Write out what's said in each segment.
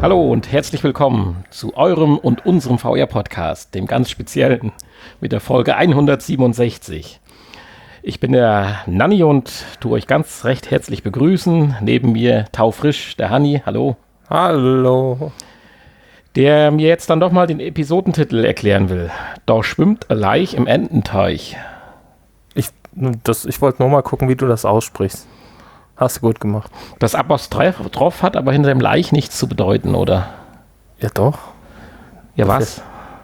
Hallo und herzlich willkommen zu eurem und unserem VR-Podcast, dem ganz speziellen, mit der Folge 167. Ich bin der Nanni und tue euch ganz recht herzlich begrüßen. Neben mir taufrisch der Hanni, hallo. Hallo. Der mir jetzt dann doch mal den Episodentitel erklären will. Da schwimmt ein Laich im Ententeich. Ich wollte nur mal gucken, wie du das aussprichst. Hast du gut gemacht. Das Apostroph hat aber hinter dem Laich nichts zu bedeuten, oder? Ja doch. Ja, was?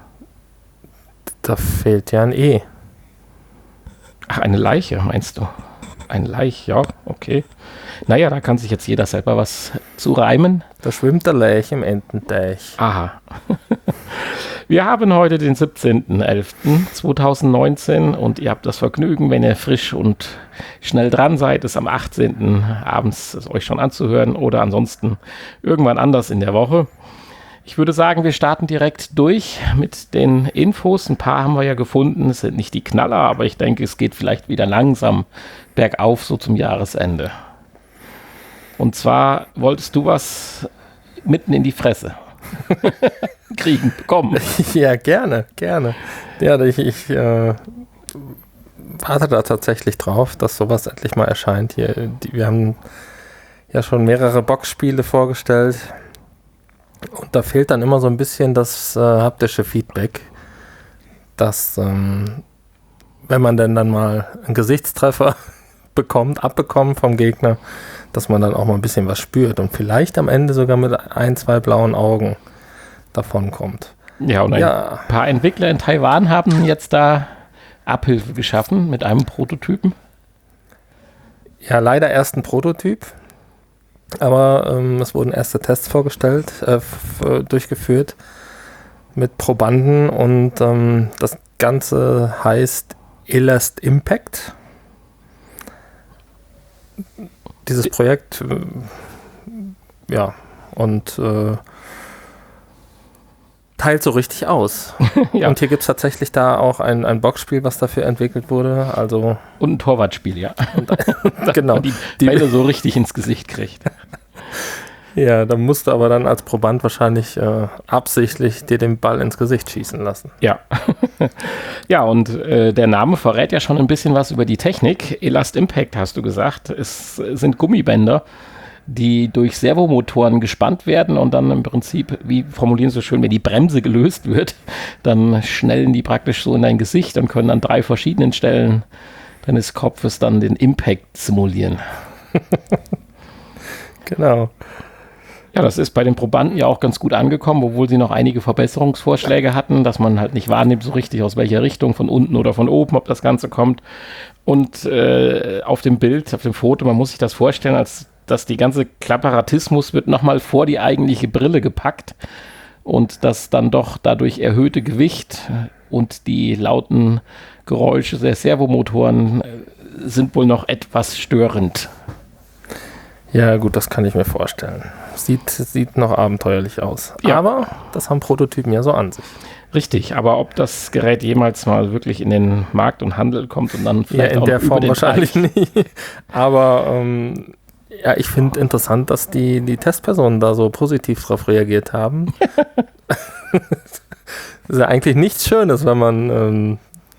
Da fehlt ja ein E. Ach, eine Leiche, meinst du? Ein Laich, ja, okay. Naja, da kann sich jetzt jeder selber was zu reimen. Da schwimmt der Laich im Ententeich. Aha. Wir haben heute den 17.11.2019 und ihr habt das Vergnügen, wenn ihr frisch und schnell dran seid, es am 18. abends es euch schon anzuhören oder ansonsten irgendwann anders in der Woche. Ich würde sagen, wir starten direkt durch mit den Infos. Ein paar haben wir ja gefunden, es sind nicht die Knaller, aber ich denke, es geht vielleicht wieder langsam bergauf, so zum Jahresende. Und zwar wolltest du was mitten in die Fresse kriegen, bekommen. Ja, gerne. Ja, ich warte da tatsächlich drauf, dass sowas endlich mal erscheint. Wir haben ja schon mehrere Boxspiele vorgestellt und da fehlt dann immer so ein bisschen das haptische Feedback, dass wenn man denn dann mal einen Gesichtstreffer abbekommt vom Gegner, dass man dann auch mal ein bisschen was spürt und vielleicht am Ende sogar mit 1, 2 blauen Augen davon kommt. Ja, und ein paar Entwickler in Taiwan haben jetzt da Abhilfe geschaffen mit einem Prototypen. Ja, leider erst ein Prototyp, aber es wurden erste Tests durchgeführt mit Probanden und das Ganze heißt Elast Impact. Dieses Projekt, teilt so richtig aus. Ja. Und hier gibt es tatsächlich da auch ein Boxspiel, was dafür entwickelt wurde. Also und ein Torwartspiel, ja. Genau. Die Bälle so richtig ins Gesicht kriegt. Ja, da musst du aber dann als Proband wahrscheinlich absichtlich dir den Ball ins Gesicht schießen lassen. Ja. Ja, und der Name verrät ja schon ein bisschen was über die Technik. Elast Impact, hast du gesagt. Es sind Gummibänder, die durch Servomotoren gespannt werden und dann im Prinzip, wie formulieren sie so schön, wenn die Bremse gelöst wird, dann schnellen die praktisch so in dein Gesicht und können an 3 verschiedenen Stellen deines Kopfes dann den Impact simulieren. Genau. Ja, das ist bei den Probanden ja auch ganz gut angekommen, obwohl sie noch einige Verbesserungsvorschläge hatten, dass man halt nicht wahrnimmt so richtig, aus welcher Richtung, von unten oder von oben, ob das Ganze kommt. Und auf dem Bild, auf dem Foto, man muss sich das vorstellen, als dass die ganze Klapparatismus wird nochmal vor die eigentliche Brille gepackt und das dann doch dadurch erhöhte Gewicht und die lauten Geräusche der Servomotoren sind wohl noch etwas störend. Ja gut, das kann ich mir vorstellen. Sieht noch abenteuerlich aus. Ja. Aber das haben Prototypen ja so an sich. Richtig, aber ob das Gerät jemals mal wirklich in den Markt und Handel kommt und dann vielleicht in auch der über Form den wahrscheinlich Teich. nicht. Aber ich finde interessant, dass die Testpersonen da so positiv drauf reagiert haben. Das ist ja eigentlich nichts Schönes, wenn man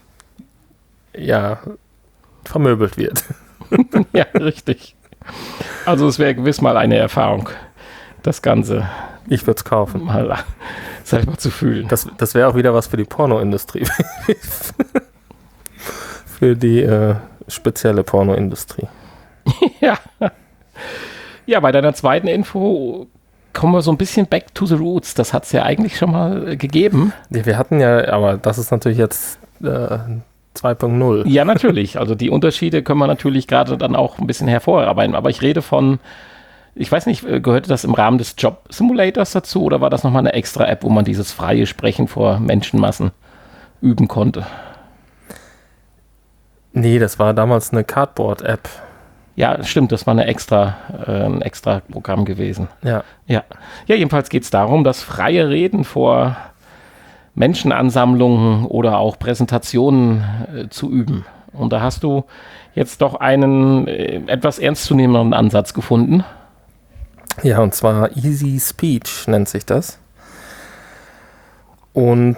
vermöbelt wird. Ja, richtig. Also es wäre gewiss mal eine Erfahrung, das Ganze Ich würde es kaufen. mal selber zu fühlen. Das wäre auch wieder was für die Pornoindustrie. Für die spezielle Pornoindustrie. Ja. Ja, bei deiner zweiten Info kommen wir so ein bisschen back to the roots. Das hat es ja eigentlich schon mal gegeben. Ja, wir hatten ja, aber das ist natürlich jetzt 2.0. Ja, natürlich. Also die Unterschiede können wir natürlich gerade dann auch ein bisschen hervorarbeiten. Aber ich rede von, ich weiß nicht, gehörte das im Rahmen des Job Simulators dazu oder war das nochmal eine extra App, wo man dieses freie Sprechen vor Menschenmassen üben konnte? Nee, das war damals eine Cardboard-App. Ja, stimmt, das war ein extra Programm gewesen. Ja. Ja, jedenfalls geht es darum, das freie Reden vor Menschenansammlungen oder auch Präsentationen zu üben. Und da hast du jetzt doch einen etwas ernstzunehmenden Ansatz gefunden. Ja, und zwar Easy Speech nennt sich das. Und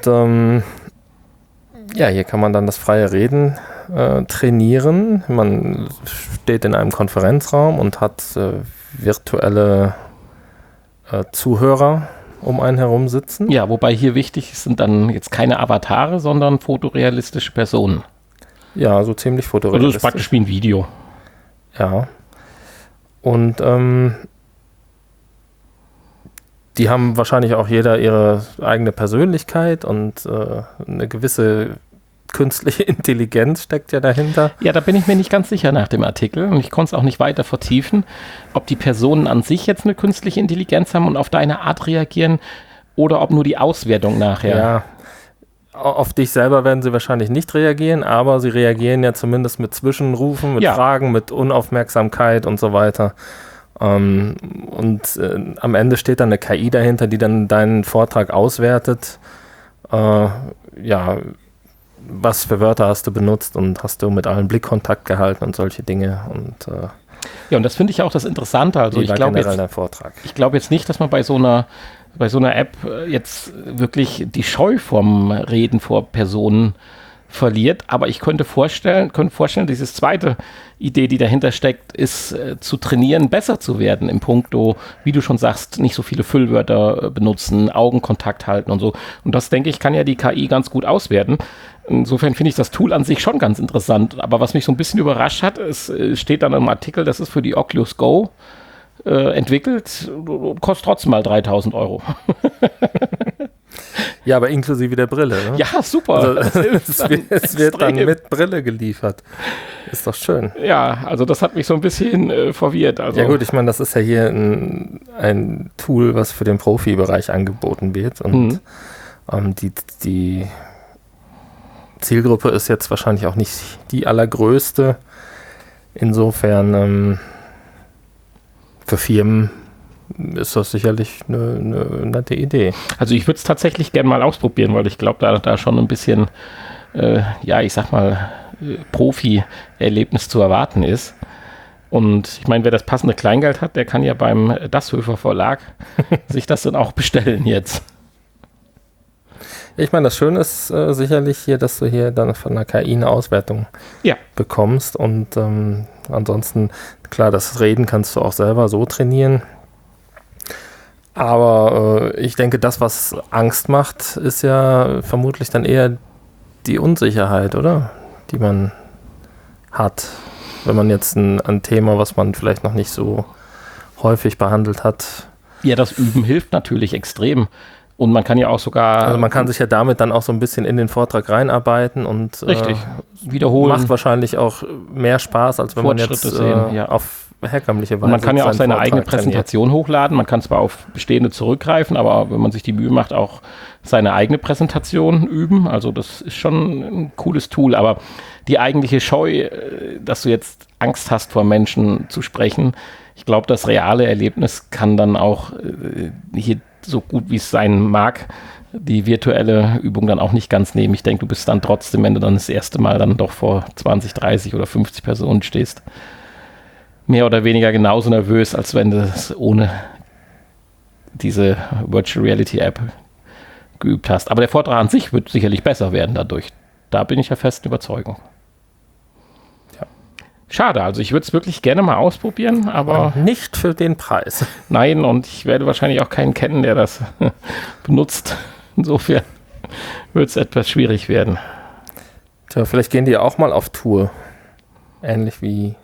hier kann man dann das freie Reden trainieren. Man steht in einem Konferenzraum und hat virtuelle Zuhörer um einen herum sitzen. Ja, wobei hier wichtig sind dann jetzt keine Avatare, sondern fotorealistische Personen. Ja, so ziemlich Also fotorealistisch. das ist praktisch wie ein Video. Ja. Und die haben wahrscheinlich auch jeder ihre eigene Persönlichkeit und eine gewisse künstliche Intelligenz steckt ja dahinter. Ja, da bin ich mir nicht ganz sicher nach dem Artikel und ich konnte es auch nicht weiter vertiefen, ob die Personen an sich jetzt eine künstliche Intelligenz haben und auf deine Art reagieren oder ob nur die Auswertung nachher. Ja, auf dich selber werden sie wahrscheinlich nicht reagieren, aber sie reagieren ja zumindest mit Zwischenrufen, mit Fragen, mit Unaufmerksamkeit und so weiter. Am Ende steht dann eine KI dahinter, die dann deinen Vortrag auswertet. Was für Wörter hast du benutzt und hast du mit allen Blickkontakt gehalten und solche Dinge. Und und das finde ich auch das Interessante. Also ich glaube jetzt nicht, dass man bei so einer App jetzt wirklich die Scheu vom Reden vor Personen verliert, aber ich könnte vorstellen, diese zweite Idee, die dahinter steckt, ist zu trainieren, besser zu werden im Punkto, wie du schon sagst, nicht so viele Füllwörter benutzen, Augenkontakt halten und so. Und das, denke ich, kann ja die KI ganz gut auswerten. Insofern finde ich das Tool an sich schon ganz interessant. Aber was mich so ein bisschen überrascht hat, es steht dann im Artikel, das ist für die Oculus Go entwickelt, kostet trotzdem mal 3.000 €. Ja, aber inklusive der Brille. Ne? Ja, super. Also, es wird dann mit Brille geliefert. Ist doch schön. Ja, also das hat mich so ein bisschen verwirrt. Also. Ja gut, ich meine, das ist ja hier ein Tool, was für den Profibereich angeboten wird. Und die Zielgruppe ist jetzt wahrscheinlich auch nicht die allergrößte. Insofern für Firmen ist das sicherlich eine nette Idee. Also ich würde es tatsächlich gerne mal ausprobieren, weil ich glaube, da schon ein bisschen, Profi-Erlebnis zu erwarten ist. Und ich meine, wer das passende Kleingeld hat, der kann ja beim Dasshöfer Verlag sich das dann auch bestellen jetzt. Ich meine, das Schöne ist sicherlich hier, dass du hier dann von der KI eine Auswertung bekommst. Und ansonsten, klar, das Reden kannst du auch selber so trainieren. Aber ich denke, das, was Angst macht, ist ja vermutlich dann eher die Unsicherheit, oder? Die man hat, wenn man jetzt ein Thema, was man vielleicht noch nicht so häufig behandelt hat. Ja, das Üben hilft natürlich extrem. Und man kann ja auch sogar... Also man kann sich ja damit dann auch so ein bisschen in den Vortrag reinarbeiten und wiederholen. Macht wahrscheinlich auch mehr Spaß, als wenn man jetzt auf herkömmliche Weise. Und man kann ja auch seine eigene Präsentation hochladen. Man kann zwar auf bestehende zurückgreifen, aber wenn man sich die Mühe macht, auch seine eigene Präsentation üben. Also das ist schon ein cooles Tool. Aber die eigentliche Scheu, dass du jetzt Angst hast, vor Menschen zu sprechen, ich glaube, das reale Erlebnis kann dann auch hier so gut wie es sein mag, die virtuelle Übung dann auch nicht ganz nehmen. Ich denke, du bist dann trotzdem, wenn du dann das erste Mal dann doch vor 20, 30 oder 50 Personen stehst, mehr oder weniger genauso nervös, als wenn du es ohne diese Virtual Reality App geübt hast. Aber der Vortrag an sich wird sicherlich besser werden dadurch. Da bin ich ja festen Überzeugung. Ja. Schade, also ich würde es wirklich gerne mal ausprobieren, aber... Nicht für den Preis. Nein, und ich werde wahrscheinlich auch keinen kennen, der das benutzt. Insofern wird es etwas schwierig werden. Tja, vielleicht gehen die auch mal auf Tour. Ähnlich wie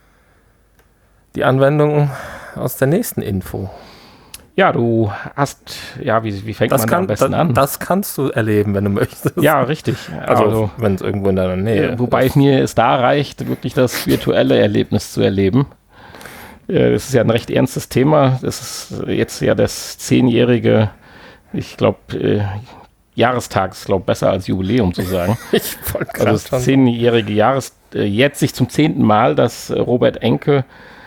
die Anwendung aus der nächsten Info. Ja, du hast, wie fängt man da am besten an? Das kannst du erleben, wenn du möchtest. Ja, richtig. Also wenn es irgendwo in deiner Nähe ist. Wobei mir es da reicht, wirklich das virtuelle Erlebnis zu erleben. Das ist ja ein recht ernstes Thema. Das ist jetzt ja das 10-jährige, ich glaube, Jahrestag, ist glaube besser als Jubiläum zu sagen. Ich wollte gerade also das 10-jährige jetzt sich zum 10. Mal, dass Robert Enke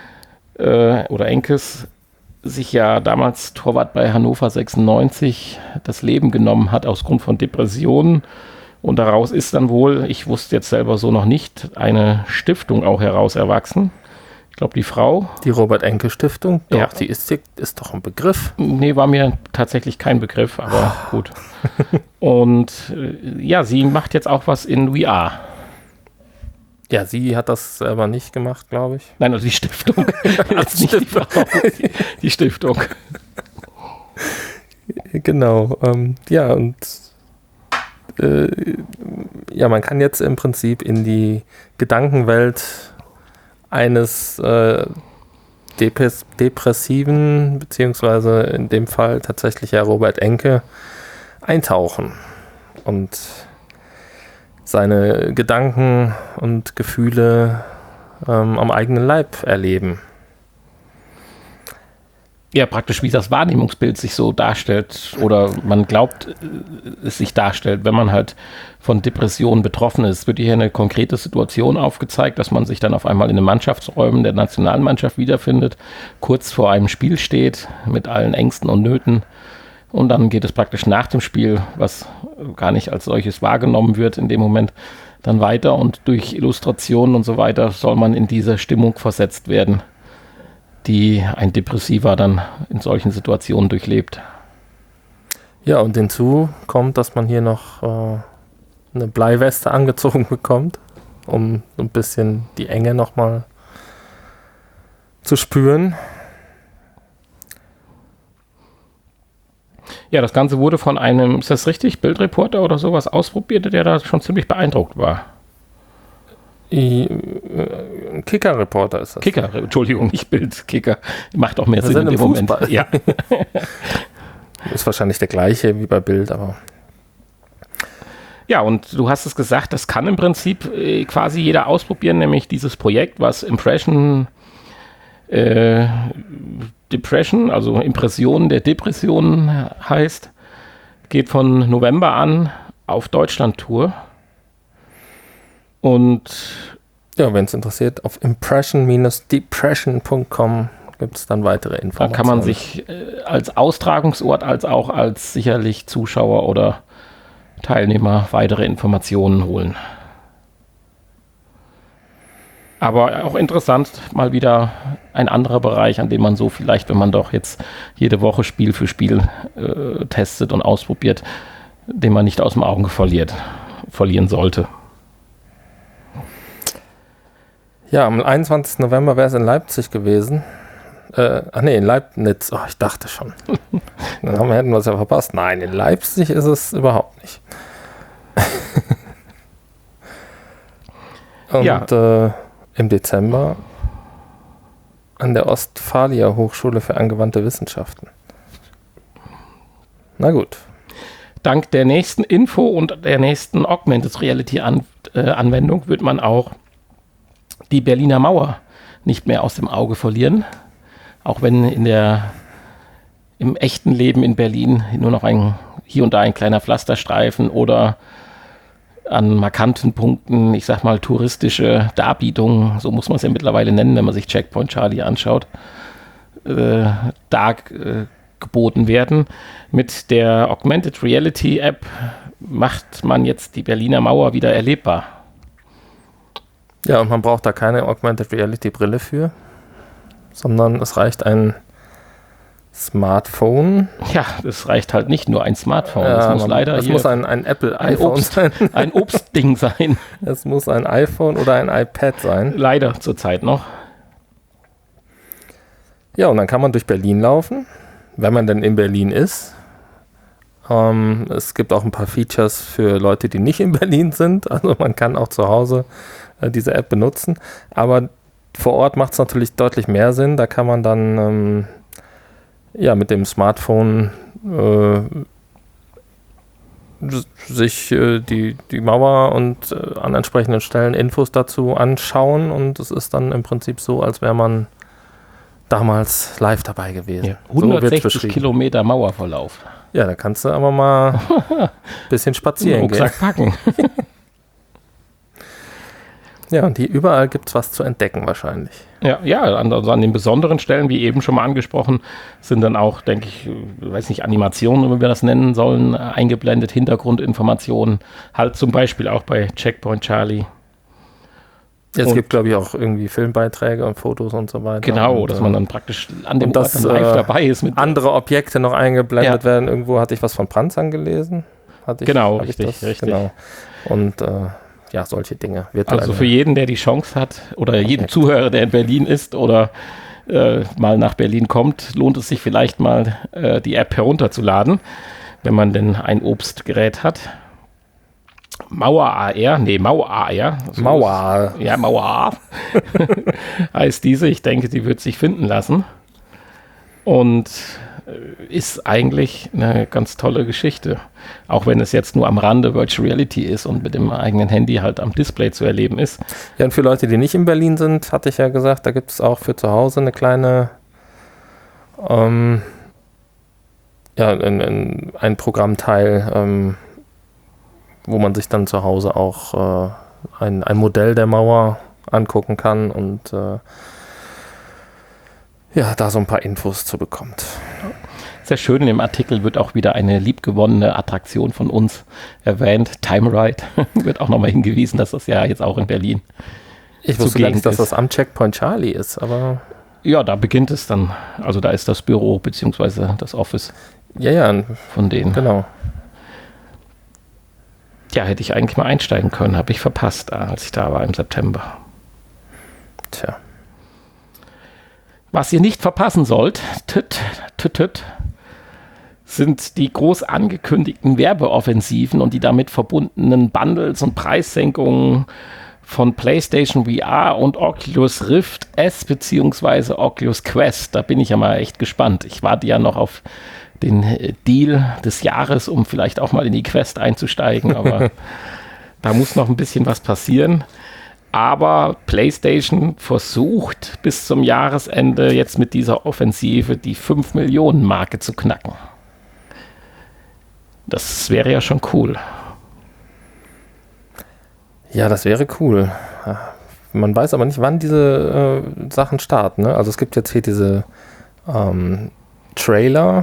oder Enkes sich ja damals Torwart bei Hannover 96 das Leben genommen hat aus Grund von Depressionen. Und daraus ist dann wohl, ich wusste jetzt selber so noch nicht, eine Stiftung auch heraus erwachsen. Ich glaube, die Frau. Die Robert-Enke-Stiftung? Ja. Doch, die ist doch ein Begriff. Nee, war mir tatsächlich kein Begriff, aber gut. Und ja, sie macht jetzt auch was in VR. Ja, sie hat das selber nicht gemacht, glaube ich. Nein, also die Stiftung. Jetzt nicht die Frau, die Stiftung. Genau. Ja, und ja, man kann jetzt im Prinzip in die Gedankenwelt eines Depressiven, beziehungsweise in dem Fall tatsächlich ja Robert Enke, eintauchen und seine Gedanken und Gefühle am eigenen Leib erleben. Ja, praktisch wie das Wahrnehmungsbild sich so darstellt oder man glaubt, es sich darstellt, wenn man halt von Depressionen betroffen ist. Es wird hier eine konkrete Situation aufgezeigt, dass man sich dann auf einmal in den Mannschaftsräumen der Nationalmannschaft wiederfindet, kurz vor einem Spiel steht mit allen Ängsten und Nöten. Und dann geht es praktisch nach dem Spiel, was gar nicht als solches wahrgenommen wird in dem Moment, dann weiter und durch Illustrationen und so weiter soll man in diese Stimmung versetzt werden, die ein Depressiver dann in solchen Situationen durchlebt. Ja, und hinzu kommt, dass man hier noch eine Bleiweste angezogen bekommt, um so ein bisschen die Enge nochmal zu spüren. Ja, das Ganze wurde von einem, ist das richtig, Bildreporter oder sowas ausprobiert, der da schon ziemlich beeindruckt war. Kicker-Reporter ist das. Kicker, Entschuldigung, nicht Bild, Kicker. Macht auch mehr Wir Sinn sind in dem im Moment. Fußball. Ja. Ist wahrscheinlich der gleiche wie bei Bild, aber Ja, und du hast es gesagt, das kann im Prinzip quasi jeder ausprobieren, nämlich dieses Projekt, was Depression, also Impressionen der Depressionen heißt, geht von November an auf Deutschland-Tour. Und ja, wenn es interessiert, auf impression-depression.com gibt es dann weitere da Informationen. kann man sich als Austragungsort, als auch als sicherlich Zuschauer oder Teilnehmer weitere Informationen holen. Aber auch interessant, mal wieder ein anderer Bereich, an dem man so vielleicht, wenn man doch jetzt jede Woche Spiel für Spiel testet und ausprobiert, den man nicht aus dem Auge verlieren sollte. Ja, am 21. November wäre es in Leipzig gewesen. In Leibniz. Oh, ich dachte schon. Dann hätten wir es ja verpasst. Nein, in Leipzig ist es überhaupt nicht. Und ja. Im Dezember an der Ostfalia Hochschule für angewandte Wissenschaften. Na gut. Dank der nächsten Info und der nächsten Augmented Reality Anwendung wird man auch die Berliner Mauer nicht mehr aus dem Auge verlieren. Auch wenn im echten Leben in Berlin nur noch hier und da ein kleiner Pflasterstreifen oder an markanten Punkten, ich sag mal touristische Darbietungen, so muss man es ja mittlerweile nennen, wenn man sich Checkpoint Charlie anschaut, geboten werden. Mit der Augmented Reality App macht man jetzt die Berliner Mauer wieder erlebbar. Ja, und man braucht da keine Augmented Reality Brille für, sondern es reicht ein Smartphone. Ja, es reicht halt nicht nur ein Smartphone. Es muss ein Apple iPhone sein. Ein Obstding sein. Es muss ein iPhone oder ein iPad sein. Leider zurzeit noch. Ja, und dann kann man durch Berlin laufen, wenn man denn in Berlin ist. Es gibt auch ein paar Features für Leute, die nicht in Berlin sind. Also man kann auch zu Hause diese App benutzen. Aber vor Ort macht es natürlich deutlich mehr Sinn. Da kann man dann mit dem Smartphone sich die Mauer und an entsprechenden Stellen Infos dazu anschauen. Und es ist dann im Prinzip so, als wäre man damals live dabei gewesen. Ja, 160 Kilometer Mauerverlauf. Ja, da kannst du aber mal ein bisschen spazieren gehen. Rucksack packen. Ja, und hier überall gibt es was zu entdecken wahrscheinlich. Ja, an den besonderen Stellen, wie eben schon mal angesprochen, sind dann auch, denke ich, weiß nicht, Animationen, wie wir das nennen sollen, eingeblendet, Hintergrundinformationen, halt zum Beispiel auch bei Checkpoint Charlie. Es gibt, glaube ich, auch irgendwie Filmbeiträge und Fotos und so weiter. Genau, und, dass man dann praktisch an dem Ort dann live dabei ist. Mit andere Objekte noch eingeblendet werden. Irgendwo hatte ich was von Panzern gelesen. Richtig. Genau. Und solche Dinge. Also für jeden, der die Chance hat, oder jeden Zuhörer, der in Berlin ist oder mal nach Berlin kommt, lohnt es sich vielleicht mal, die App herunterzuladen, wenn man denn ein Obstgerät hat. Mauer AR. So Mauer. Mauer heißt diese. Ich denke, die wird sich finden lassen. Und ist eigentlich eine ganz tolle Geschichte. Auch wenn es jetzt nur am Rande Virtual Reality ist und mit dem eigenen Handy halt am Display zu erleben ist. Ja, und für Leute, die nicht in Berlin sind, hatte ich ja gesagt, da gibt es auch für zu Hause eine kleine ein Programmteil, wo man sich dann zu Hause auch ein Modell der Mauer angucken kann und da so ein paar Infos zu bekommt. Sehr schön, in dem Artikel wird auch wieder eine liebgewonnene Attraktion von uns erwähnt. Time Ride wird auch nochmal hingewiesen, dass das ja jetzt auch in Berlin Ich wusste gar nicht, dass das am Checkpoint Charlie ist, aber... Ja, da beginnt es dann. Also da ist das Büro bzw. das Office von denen. Genau. Ja, hätte ich eigentlich mal einsteigen können. Habe ich verpasst, als ich da war im September. Tja. Was ihr nicht verpassen sollt, sind die groß angekündigten Werbeoffensiven und die damit verbundenen Bundles und Preissenkungen von PlayStation VR und Oculus Rift S bzw. Oculus Quest. Da bin ich ja mal echt gespannt. Ich warte ja noch auf den Deal des Jahres, um vielleicht auch mal in die Quest einzusteigen, aber da muss noch ein bisschen was passieren. Aber PlayStation versucht bis zum Jahresende jetzt mit dieser Offensive die 5 Millionen Marke zu knacken. Das wäre ja schon cool. Ja, das wäre cool. Man weiß aber nicht, wann diese Sachen starten. Ne? Also es gibt jetzt hier diese Trailer,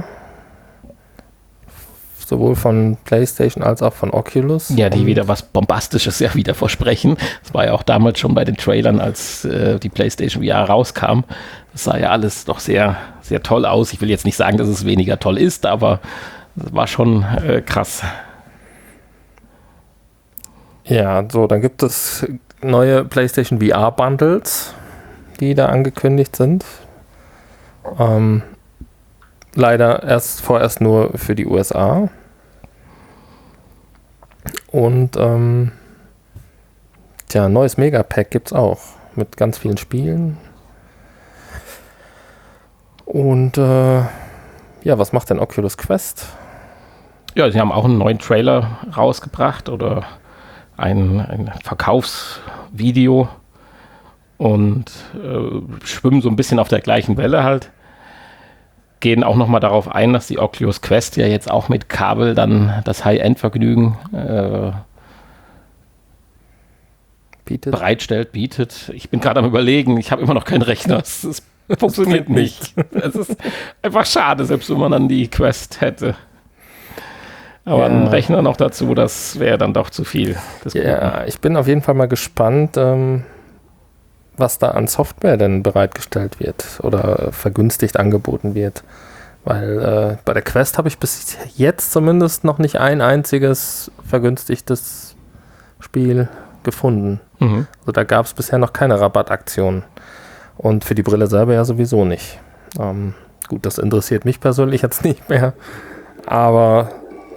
sowohl von PlayStation als auch von Oculus. Ja, die wieder was Bombastisches ja wieder versprechen. Das war ja auch damals schon bei den Trailern, als die PlayStation VR rauskam. Das sah ja alles doch sehr, sehr toll aus. Ich will jetzt nicht sagen, dass es weniger toll ist, aber es war schon krass. Ja, so, dann gibt es neue PlayStation VR Bundles, die da angekündigt sind. Leider vorerst nur für die USA. Und neues Megapack gibt's auch mit ganz vielen Spielen. Und was macht denn Oculus Quest? Ja, sie haben auch einen neuen Trailer rausgebracht oder ein Verkaufsvideo und schwimmen so ein bisschen auf der gleichen Welle halt. Gehen auch nochmal darauf ein, dass die Oculus Quest ja jetzt auch mit Kabel dann das High-End-Vergnügen bietet. Ich bin gerade am Überlegen, ich habe immer noch keinen Rechner. Es funktioniert nicht. Es ist einfach schade, selbst wenn man dann die Quest hätte. Aber ein Rechner noch dazu, das wäre dann doch zu viel. Ja, ich bin auf jeden Fall mal gespannt, was da an Software denn bereitgestellt wird oder vergünstigt angeboten wird. Weil bei der Quest habe ich bis jetzt zumindest noch nicht ein einziges vergünstigtes Spiel gefunden. Mhm. Also da gab es bisher noch keine Rabattaktion. Und für die Brille selber ja sowieso nicht. Gut, das interessiert mich persönlich jetzt nicht mehr. Aber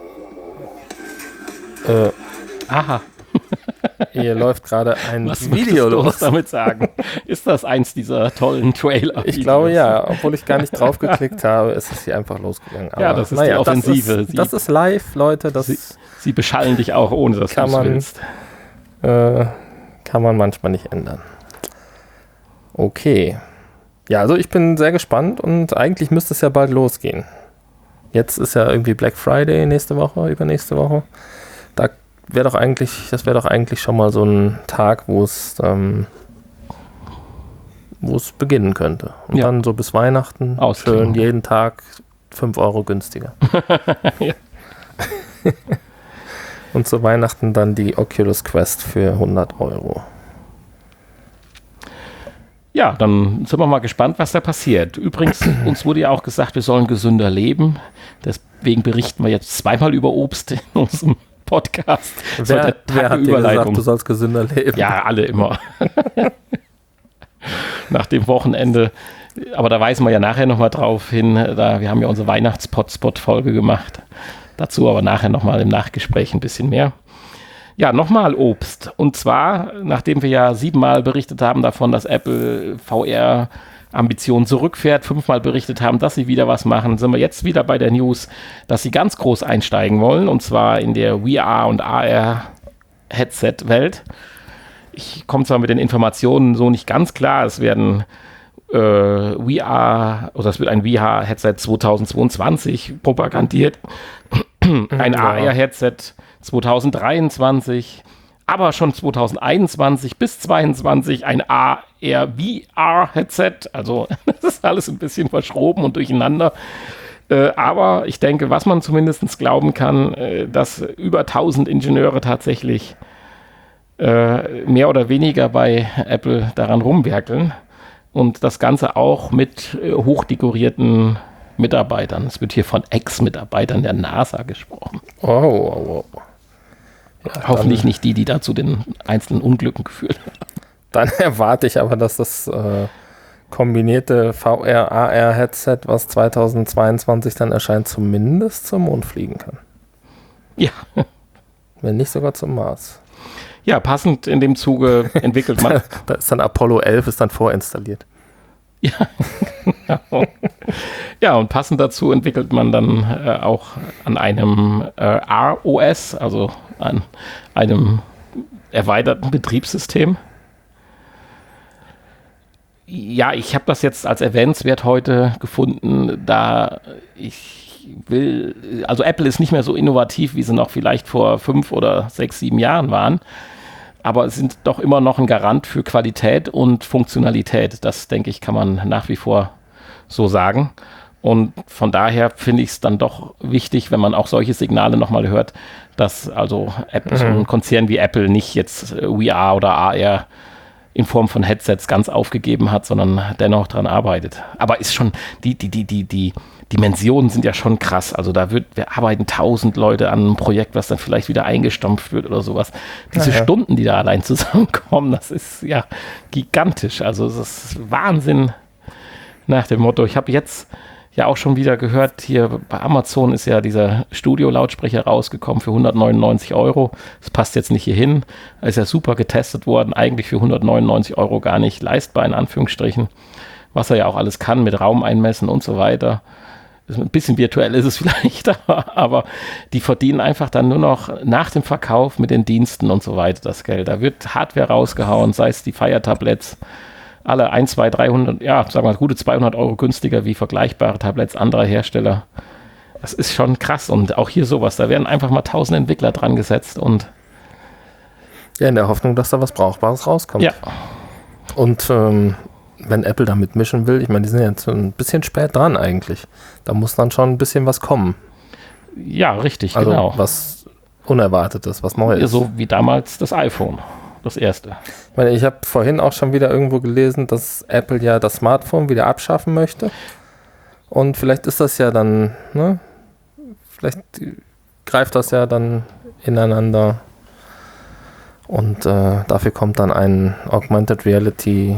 aha. Hier läuft gerade ein Was Video los. Was damit sagen? Ist das eins dieser tollen Trailer? Ich glaube ja, obwohl ich gar nicht drauf geklickt habe, ist es hier einfach losgegangen. Aber, ja, das ist die Offensive. Das ist live, Leute. Sie beschallen dich auch, ohne dass du es willst. Kann man manchmal nicht ändern. Okay. Ja, also ich bin sehr gespannt und eigentlich müsste es ja bald losgehen. Jetzt ist ja irgendwie Black Friday nächste Woche, übernächste Woche. Das wäre doch eigentlich schon mal so ein Tag, wo es beginnen könnte. Und dann so bis Weihnachten schön jeden Tag 5 Euro günstiger. Ja. Und zu Weihnachten dann die Oculus Quest für 100 Euro. Ja, dann sind wir mal gespannt, was da passiert. Übrigens, uns wurde ja auch gesagt, wir sollen gesünder leben. Deswegen berichten wir jetzt zweimal über Obst in unserem Podcast. Wer hat dir gesagt, du sollst gesünder leben? Ja, alle immer. Nach dem Wochenende. Aber da weisen wir ja nachher nochmal drauf hin. Wir haben ja unsere Weihnachts-Potspot-Folge gemacht. Dazu aber nachher nochmal im Nachgespräch ein bisschen mehr. Ja, nochmal Obst. Und zwar, nachdem wir ja 7-mal berichtet haben davon, dass Apple VR-Ambitionen zurückfährt, 5-mal berichtet haben, dass sie wieder was machen, sind wir jetzt wieder bei der News, dass sie ganz groß einsteigen wollen. Und zwar in der VR- und AR-Headset-Welt. Ich komme zwar mit den Informationen so nicht ganz klar. Es werden es wird ein VR-Headset 2022 propagandiert. Ein AR-Headset 2023, aber schon 2021 bis 2022 ein AR-VR-Headset. Also das ist alles ein bisschen verschroben und durcheinander. Aber ich denke, was man zumindest glauben kann, dass über 1000 Ingenieure tatsächlich mehr oder weniger bei Apple daran rumwerkeln. Und das Ganze auch mit hochdekorierten Mitarbeitern. Es wird hier von Ex-Mitarbeitern der NASA gesprochen. Oh. Ja, hoffentlich nicht die da zu den einzelnen Unglücken geführt haben. Dann erwarte ich aber, dass das kombinierte VR-AR-Headset, was 2022 dann erscheint, zumindest zum Mond fliegen kann. Ja. Wenn nicht sogar zum Mars. Ja, passend in dem Zuge entwickelt man. Da ist dann Apollo 11 ist dann vorinstalliert. Ja, genau. Ja, und passend dazu entwickelt man dann auch an einem ROS, also an einem erweiterten Betriebssystem. Ja, ich habe das jetzt als erwähnenswert heute gefunden, da also Apple ist nicht mehr so innovativ, wie sie noch vielleicht vor 5 oder 6, 7 Jahren waren. Aber es sind doch immer noch ein Garant für Qualität und Funktionalität. Das, denke ich, kann man nach wie vor so sagen. Und von daher finde ich es dann doch wichtig, wenn man auch solche Signale nochmal hört, dass also Apple, so ein Konzern wie Apple nicht jetzt VR oder AR in Form von Headsets ganz aufgegeben hat, sondern dennoch dran arbeitet. Aber ist schon, die Dimensionen sind ja schon krass. Also wir arbeiten 1000 Leute an einem Projekt, was dann vielleicht wieder eingestampft wird oder sowas. Diese Stunden, die da allein zusammenkommen, das ist ja gigantisch. Also es ist Wahnsinn nach dem Motto. Ich habe jetzt ja auch schon wieder gehört, hier bei Amazon ist ja dieser Studio-Lautsprecher rausgekommen für 199 €. Das passt jetzt nicht hier hin. Ist ja super getestet worden, eigentlich für 199 € gar nicht leistbar, in Anführungsstrichen. Was er ja auch alles kann mit Raum einmessen und so weiter. Ein bisschen virtuell ist es vielleicht, aber die verdienen einfach dann nur noch nach dem Verkauf mit den Diensten und so weiter das Geld. Da wird Hardware rausgehauen, sei es die Fire-Tablets, alle 1, 2, 300, ja, sagen wir mal, gute 200 € günstiger wie vergleichbare Tablets anderer Hersteller. Das ist schon krass und auch hier sowas, da werden einfach mal 1000 Entwickler dran gesetzt und ja, in der Hoffnung, dass da was Brauchbares rauskommt. Ja. Und wenn Apple da mitmischen will, ich meine, die sind jetzt ein bisschen spät dran eigentlich. Da muss dann schon ein bisschen was kommen. Ja, richtig, also genau. Was Unerwartetes, was Neues. Ja, so wie damals das iPhone, das erste. Ich meine, ich habe vorhin auch schon wieder irgendwo gelesen, dass Apple ja das Smartphone wieder abschaffen möchte. Und vielleicht ist das ja dann, ne? Vielleicht greift das ja dann ineinander. Und dafür kommt dann ein Augmented Reality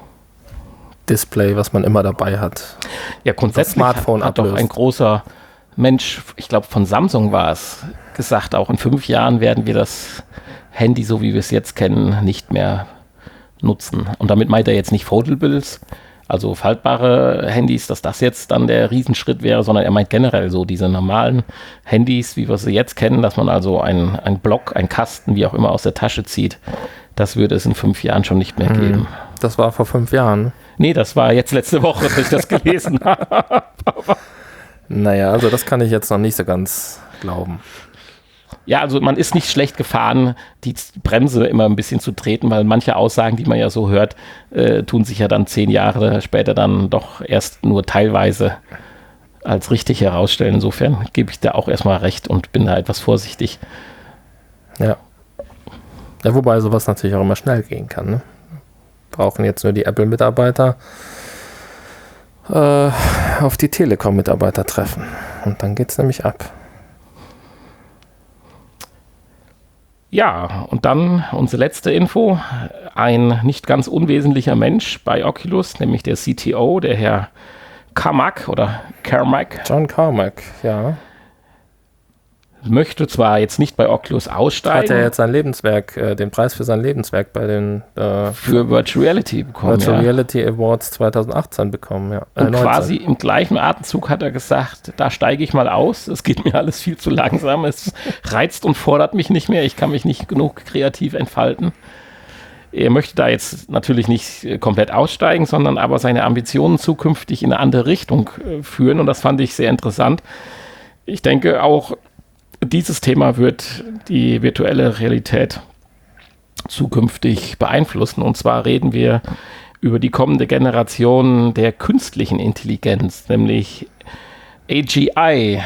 Display, was man immer dabei hat. Ja, grundsätzlich hat doch ein großer Mensch, ich glaube von Samsung war es, gesagt, auch in 5 Jahren werden wir das Handy, so wie wir es jetzt kennen, nicht mehr nutzen. Und damit meint er jetzt nicht Foldables, also faltbare Handys, dass das jetzt dann der Riesenschritt wäre, sondern er meint generell so diese normalen Handys, wie wir sie jetzt kennen, dass man also ein Block, ein Kasten, wie auch immer, aus der Tasche zieht. Das würde es in 5 Jahren schon nicht mehr geben. Das war vor 5 Jahren. Nee, das war jetzt letzte Woche, dass ich das gelesen habe. Naja, also das kann ich jetzt noch nicht so ganz glauben. Ja, also man ist nicht schlecht gefahren, die Bremse immer ein bisschen zu treten, weil manche Aussagen, die man ja so hört, tun sich ja dann 10 Jahre später dann doch erst nur teilweise als richtig herausstellen. Insofern gebe ich da auch erstmal recht und bin da etwas vorsichtig. Ja. Ja, wobei sowas natürlich auch immer schnell gehen kann, ne? brauchen jetzt nur die Apple-Mitarbeiter auf die Telekom-Mitarbeiter treffen. Und dann geht es nämlich ab. Ja, und dann unsere letzte Info. Ein nicht ganz unwesentlicher Mensch bei Oculus, nämlich der CTO, der Herr Carmack oder Carmack. John Carmack, ja. Möchte zwar jetzt nicht bei Oculus aussteigen. Hat er jetzt sein Lebenswerk, den Preis für sein Lebenswerk bei den für Virtual Reality bekommen. Virtual Reality Awards 2018 bekommen, ja. Und quasi im gleichen Atemzug hat er gesagt, da steige ich mal aus, es geht mir alles viel zu langsam, es reizt und fordert mich nicht mehr, ich kann mich nicht genug kreativ entfalten. Er möchte da jetzt natürlich nicht komplett aussteigen, sondern aber seine Ambitionen zukünftig in eine andere Richtung führen, und das fand ich sehr interessant. Ich denke auch, dieses Thema wird die virtuelle Realität zukünftig beeinflussen. Und zwar reden wir über die kommende Generation der künstlichen Intelligenz, nämlich AGI.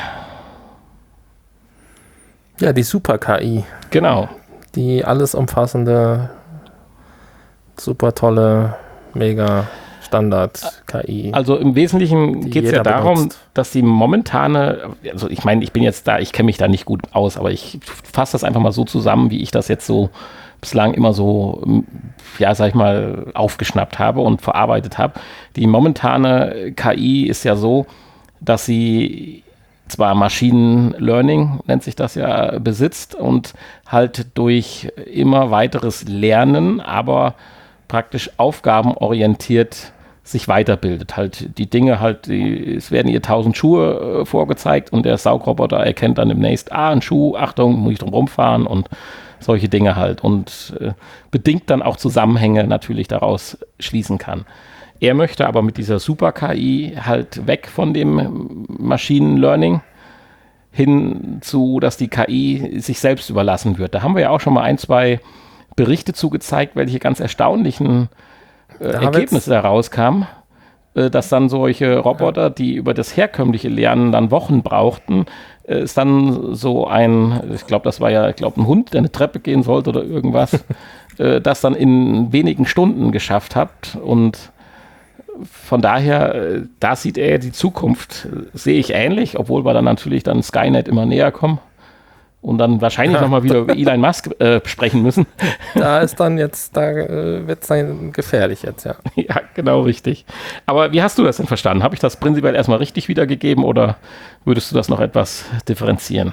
Ja, die Super-KI. Genau. Die alles umfassende, super tolle, mega Standard-KI. Also im Wesentlichen geht es ja darum, dass die momentane, also ich meine, ich bin jetzt da, ich kenne mich da nicht gut aus, aber ich fasse das einfach mal so zusammen, wie ich das jetzt so bislang immer so, ja, sag ich mal, aufgeschnappt habe und verarbeitet habe. Die momentane KI ist ja so, dass sie zwar Machine Learning, nennt sich das ja, besitzt und halt durch immer weiteres Lernen, aber praktisch aufgabenorientiert sich weiterbildet. Halt die Dinge halt, es werden ihr 1000 Schuhe vorgezeigt und der Saugroboter erkennt dann demnächst, ein Schuh, Achtung, muss ich drum rumfahren und solche Dinge halt und bedingt dann auch Zusammenhänge natürlich daraus schließen kann. Er möchte aber mit dieser Super-KI halt weg von dem Machine Learning hin zu, dass die KI sich selbst überlassen wird. Da haben wir ja auch schon mal 1, 2 Berichte zugezeigt, welche ganz erstaunlichen Ergebnisse herauskamen, dass dann solche Roboter, die über das herkömmliche Lernen dann Wochen brauchten, ist dann so ein, ich glaube, das war ja, ein Hund, der eine Treppe gehen sollte oder irgendwas, das dann in wenigen Stunden geschafft hat. Und von daher, da sieht er die Zukunft, sehe ich ähnlich, obwohl wir dann natürlich dann Skynet immer näher kommen. Und dann wahrscheinlich nochmal wieder über Elon Musk sprechen müssen. Da ist dann jetzt, da wird es dann gefährlich jetzt, ja. Ja, genau, richtig. Aber wie hast du das denn verstanden? Habe ich das prinzipiell erstmal richtig wiedergegeben oder würdest du das noch etwas differenzieren?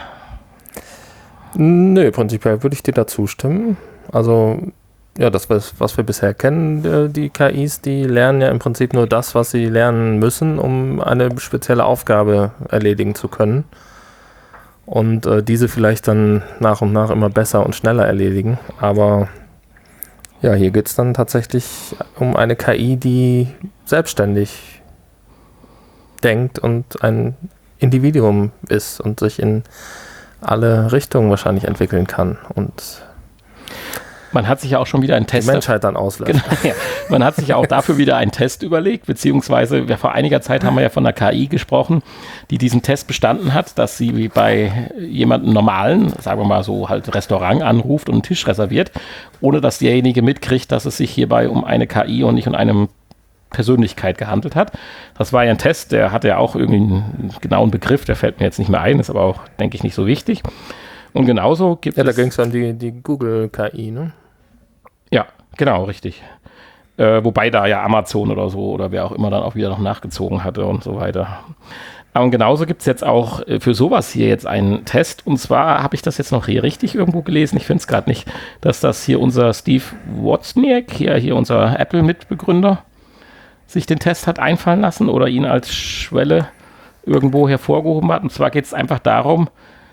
Nö, prinzipiell würde ich dir da zustimmen. Also, ja, das, was wir bisher kennen, die KIs, die lernen ja im Prinzip nur das, was sie lernen müssen, um eine spezielle Aufgabe erledigen zu können. Und diese vielleicht dann nach und nach immer besser und schneller erledigen. Aber ja, hier geht es dann tatsächlich um eine KI, die selbstständig denkt und ein Individuum ist und sich in alle Richtungen wahrscheinlich entwickeln kann. Und man hat sich ja auch schon wieder einen Test. Die Menschheit dann auslöst. Genau, ja. Man hat sich ja auch dafür wieder einen Test überlegt, beziehungsweise vor einiger Zeit haben wir ja von einer KI gesprochen, die diesen Test bestanden hat, dass sie wie bei jemandem normalen, sagen wir mal so halt Restaurant anruft und einen Tisch reserviert, ohne dass derjenige mitkriegt, dass es sich hierbei um eine KI und nicht um eine Persönlichkeit gehandelt hat. Das war ja ein Test, der hatte ja auch irgendwie einen genauen Begriff, der fällt mir jetzt nicht mehr ein, ist aber auch, denke ich, nicht so wichtig. Und genauso gibt es... Ja, da ging es um die Google-KI, ne? Ja, genau, richtig. Wobei da ja Amazon oder so oder wer auch immer dann auch wieder noch nachgezogen hatte und so weiter. Und genauso gibt es jetzt auch für sowas hier jetzt einen Test. Und zwar habe ich das jetzt noch hier richtig irgendwo gelesen. Ich finde es gerade nicht, dass das hier unser Steve Wozniak, hier unser Apple-Mitbegründer, sich den Test hat einfallen lassen oder ihn als Schwelle irgendwo hervorgehoben hat. Und zwar geht es einfach darum,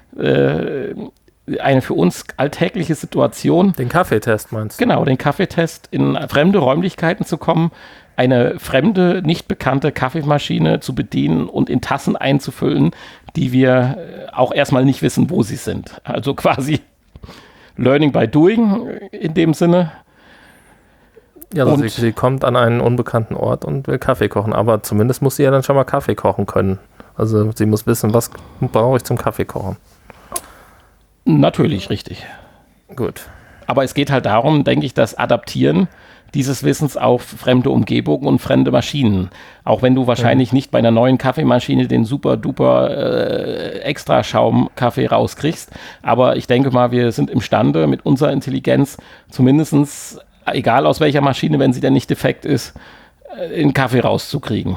eine für uns alltägliche Situation. Den Kaffeetest meinst du? Genau, den Kaffeetest, in fremde Räumlichkeiten zu kommen, eine fremde, nicht bekannte Kaffeemaschine zu bedienen und in Tassen einzufüllen, die wir auch erstmal nicht wissen, wo sie sind. Also quasi Learning by Doing in dem Sinne. Ja, also sie kommt an einen unbekannten Ort und will Kaffee kochen, aber zumindest muss sie ja dann schon mal Kaffee kochen können. Also sie muss wissen, was brauche ich zum Kaffee kochen. Natürlich, richtig. Gut. Aber es geht halt darum, denke ich, das Adaptieren dieses Wissens auf fremde Umgebungen und fremde Maschinen. Auch wenn du wahrscheinlich nicht bei einer neuen Kaffeemaschine den super duper extra Schaumkaffee rauskriegst. Aber ich denke mal, wir sind imstande mit unserer Intelligenz zumindestens, egal aus welcher Maschine, wenn sie denn nicht defekt ist, den Kaffee rauszukriegen.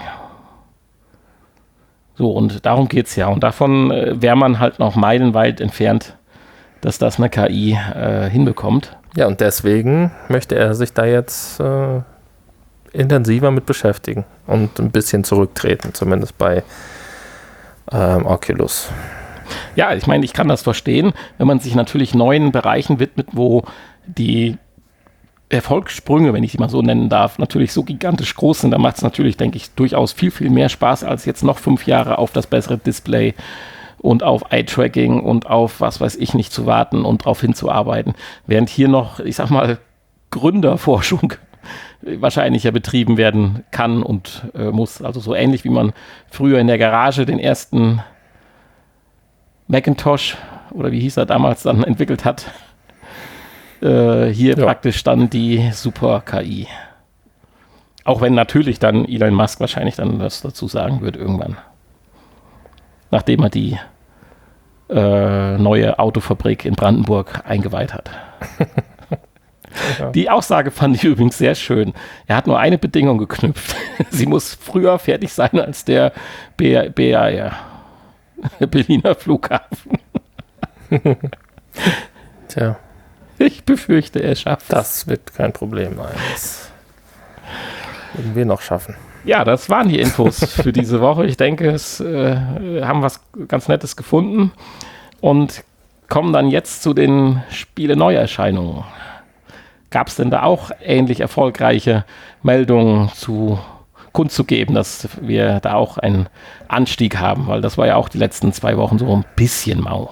So, und darum geht's ja. Und davon wäre man halt noch meilenweit entfernt, dass das eine KI hinbekommt. Ja, und deswegen möchte er sich da jetzt intensiver mit beschäftigen und ein bisschen zurücktreten, zumindest bei Oculus. Ja, ich meine, ich kann das verstehen, wenn man sich natürlich neuen Bereichen widmet, wo die Erfolgssprünge, wenn ich sie mal so nennen darf, natürlich so gigantisch groß sind, da macht es natürlich, denke ich, durchaus viel, viel mehr Spaß, als jetzt noch 5 Jahre auf das bessere Display und auf Eye-Tracking und auf was weiß ich nicht zu warten und darauf hinzuarbeiten. Während hier noch, ich sag mal, Gründerforschung wahrscheinlich betrieben werden kann und muss. Also so ähnlich wie man früher in der Garage den ersten Macintosh oder wie hieß er damals dann entwickelt hat. Hier praktisch dann die Super-KI. Auch wenn natürlich dann Elon Musk wahrscheinlich dann was dazu sagen wird irgendwann. Nachdem er die neue Autofabrik in Brandenburg eingeweiht hat. Ja. Die Aussage fand ich übrigens sehr schön. Er hat nur eine Bedingung geknüpft. Sie muss früher fertig sein als der Berliner Flughafen. Tja. Ich befürchte, er schafft es. Das wird kein Problem sein. Das werden wir noch schaffen. Ja, das waren die Infos für diese Woche. Ich denke, es haben was ganz Nettes gefunden und kommen dann jetzt zu den Spiele-Neuerscheinungen. Gab es denn da auch ähnlich erfolgreiche Meldungen kundzugeben, dass wir da auch einen Anstieg haben? Weil das war ja auch die letzten 2 Wochen so ein bisschen mau.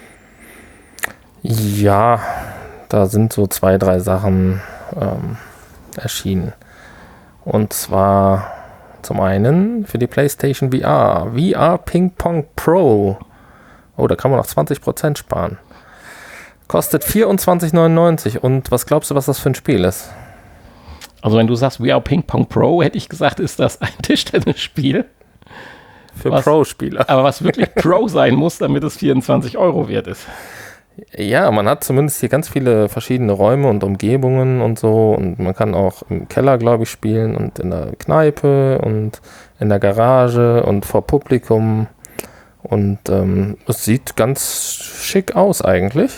Ja, da sind so 2, 3 Sachen erschienen. Und zwar zum einen für die PlayStation VR. VR Ping Pong Pro. Oh, da kann man noch 20% sparen. Kostet 24,99. Und was glaubst du, was das für ein Spiel ist? Also wenn du sagst VR Ping Pong Pro, hätte ich gesagt, ist das ein Tischtennisspiel. Für Pro-Spieler. Aber was wirklich Pro sein muss, damit es 24 € wert ist. Ja, man hat zumindest hier ganz viele verschiedene Räume und Umgebungen und so. Und man kann auch im Keller, glaube ich, spielen und in der Kneipe und in der Garage und vor Publikum. Und es sieht ganz schick aus eigentlich.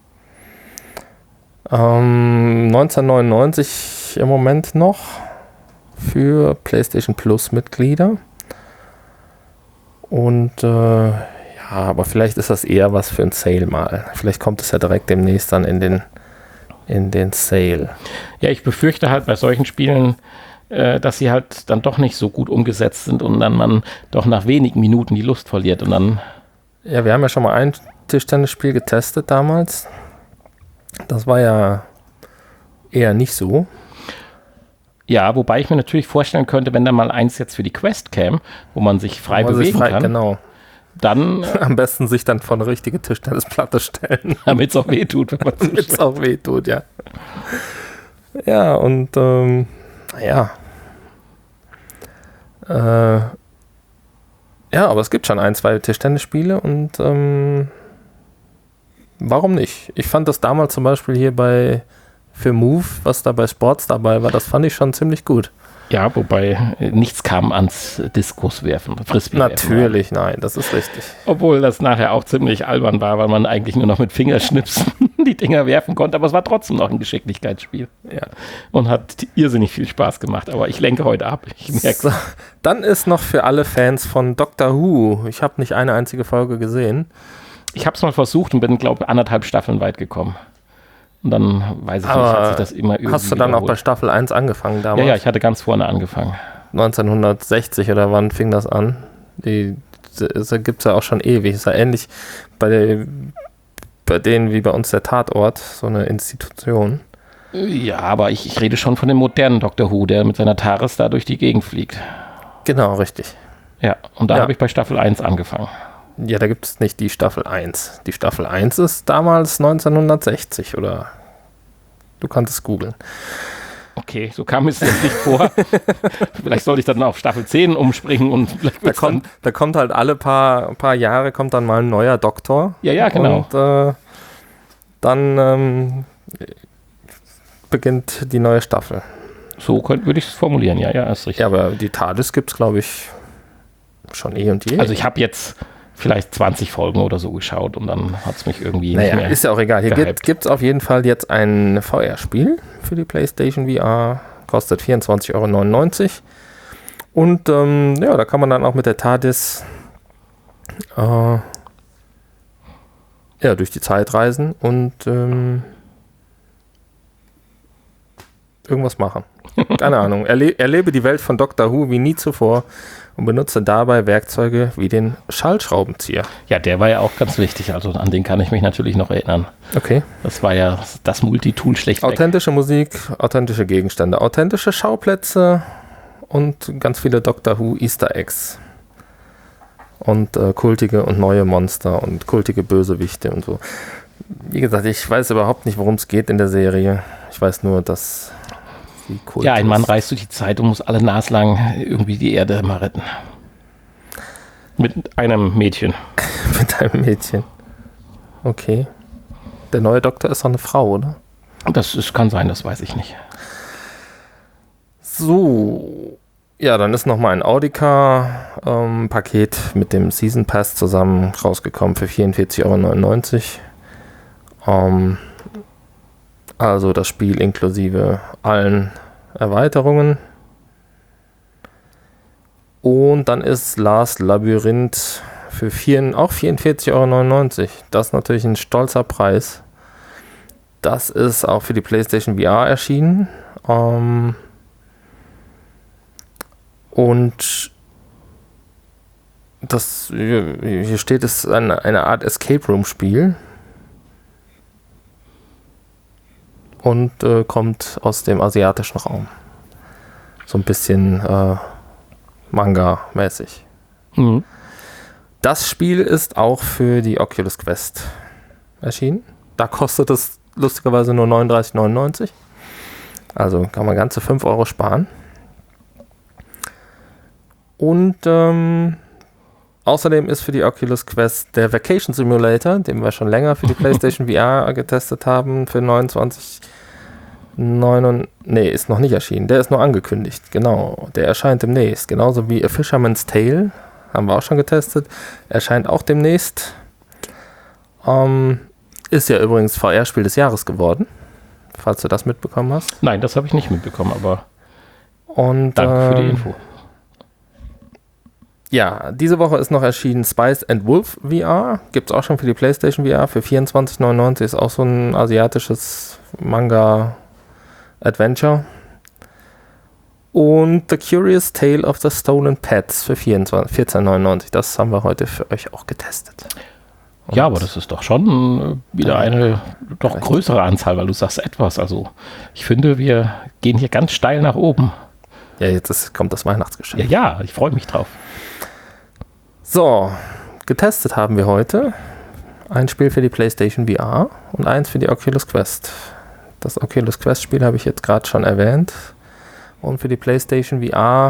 19,99 im Moment noch für PlayStation Plus Mitglieder. Und ja, aber vielleicht ist das eher was für ein Sale mal. Vielleicht kommt es ja direkt demnächst dann in den Sale. Ja, ich befürchte halt bei solchen Spielen, dass sie halt dann doch nicht so gut umgesetzt sind und dann man doch nach wenigen Minuten die Lust verliert und dann... Ja, wir haben ja schon mal ein Tischtennisspiel getestet damals. Das war ja eher nicht so. Ja, wobei ich mir natürlich vorstellen könnte, wenn da mal eins jetzt für die Quest käme, wo man sich frei bewegen kann. Genau. Dann am besten sich dann vor eine richtige Tischtennisplatte stellen. Damit es auch wehtut, wenn man damit es auch wehtut, ja. Ja, und ja, aber es gibt schon 1, 2 Tischtennisspiele und warum nicht? Ich fand das damals zum Beispiel hier für Move, was da bei Sports dabei war, das fand ich schon ziemlich gut. Ja, wobei nichts kam ans Diskuswerfen, Frisbee-Werfen. Natürlich, nein, das ist richtig. Obwohl das nachher auch ziemlich albern war, weil man eigentlich nur noch mit Fingerschnipsen die Dinger werfen konnte, aber es war trotzdem noch ein Geschicklichkeitsspiel. Ja. Und hat irrsinnig viel Spaß gemacht, aber ich lenke heute ab. Ich merke. So, dann ist noch für alle Fans von Doctor Who, ich habe nicht eine einzige Folge gesehen. Ich habe es mal versucht und bin, glaube ich, 1,5 Staffeln weit gekommen. Und dann weiß ich nicht, hat sich das immer irgendwie hast du dann auch bei Staffel 1 angefangen damals? Ja, ich hatte ganz vorne angefangen. 1960 oder wann fing das an? Das gibt es ja auch schon ewig. Ist ja ähnlich bei denen wie bei uns der Tatort, so eine Institution. Ja, aber ich rede schon von dem modernen Doctor Who, der mit seiner TARDIS da durch die Gegend fliegt. Genau, richtig. Ja, und da habe ich bei Staffel 1 angefangen. Ja, da gibt es nicht die Staffel 1. Die Staffel 1 ist damals 1960 oder du kannst es googeln. Okay, so kam es jetzt nicht vor. Vielleicht sollte ich dann auf Staffel 10 umspringen und vielleicht da kommt halt alle paar Jahre kommt dann mal ein neuer Doktor. Ja, genau. Und dann beginnt die neue Staffel. So würde ich es formulieren, ja, ist richtig. Ja, aber die TARDIS gibt es, glaube ich, schon eh und je. Also ich habe jetzt vielleicht 20 Folgen oder so geschaut und dann hat es mich irgendwie nicht mehr ist ja auch egal. Hier gibt es auf jeden Fall jetzt ein VR-Spiel für die PlayStation VR. Kostet 24,99 € und da kann man dann auch mit der TARDIS durch die Zeit reisen und irgendwas machen. Keine Ahnung. Erlebe die Welt von Doctor Who wie nie zuvor und benutze dabei Werkzeuge wie den Schallschraubenzieher. Ja, der war ja auch ganz wichtig. Also an den kann ich mich natürlich noch erinnern. Okay. Das war ja das Multitool schlechtweg. Authentische Musik, authentische Gegenstände, authentische Schauplätze und ganz viele Doctor Who Easter Eggs. Und kultige und neue Monster und kultige Bösewichte und so. Wie gesagt, ich weiß überhaupt nicht, worum es geht in der Serie. Ich weiß nur, dass sie kult ist. Ja, ein Mann reist durch die Zeit und muss alle naslang irgendwie die Erde mal retten. Mit einem Mädchen. Mit einem Mädchen. Okay. Der neue Doktor ist doch eine Frau, oder? Kann sein, das weiß ich nicht. So. Ja, dann ist nochmal ein Audica-Paket mit dem Season Pass zusammen rausgekommen für 44,99 €. Also das Spiel inklusive allen Erweiterungen. Und dann ist Last Labyrinth für auch 44,99 €. Das ist natürlich ein stolzer Preis. Das ist auch für die PlayStation VR erschienen. Und hier steht es eine Art Escape Room Spiel und kommt aus dem asiatischen Raum. So ein bisschen Manga-mäßig. Mhm. Das Spiel ist auch für die Oculus Quest erschienen. Da kostet es lustigerweise nur 39,99 €. Also kann man ganze 5 € sparen. Und außerdem ist für die Oculus Quest der Vacation Simulator, den wir schon länger für die PlayStation VR getestet haben, für 29,99 Nee, ist noch nicht erschienen. Der ist nur angekündigt. Genau, der erscheint demnächst. Genauso wie A Fisherman's Tale, haben wir auch schon getestet. Erscheint auch demnächst. Ist ja übrigens VR-Spiel des Jahres geworden, falls du das mitbekommen hast. Nein, das habe ich nicht mitbekommen, aber danke für die Info. Ja, diese Woche ist noch erschienen Spice and Wolf VR. Gibt es auch schon für die PlayStation VR für 24,99 €. Ist auch so ein asiatisches Manga-Adventure. Und The Curious Tale of the Stolen Pets für 14,99 €. Das haben wir heute für euch auch getestet. Und ja, aber das ist doch schon wieder eine doch größere Anzahl, weil du sagst etwas. Also ich finde, wir gehen hier ganz steil nach oben. Ja, jetzt kommt das Weihnachtsgeschenk. Ja, ich freue mich drauf. So, getestet haben wir heute ein Spiel für die PlayStation VR und eins für die Oculus Quest. Das Oculus Quest Spiel habe ich jetzt gerade schon erwähnt. Und für die PlayStation VR,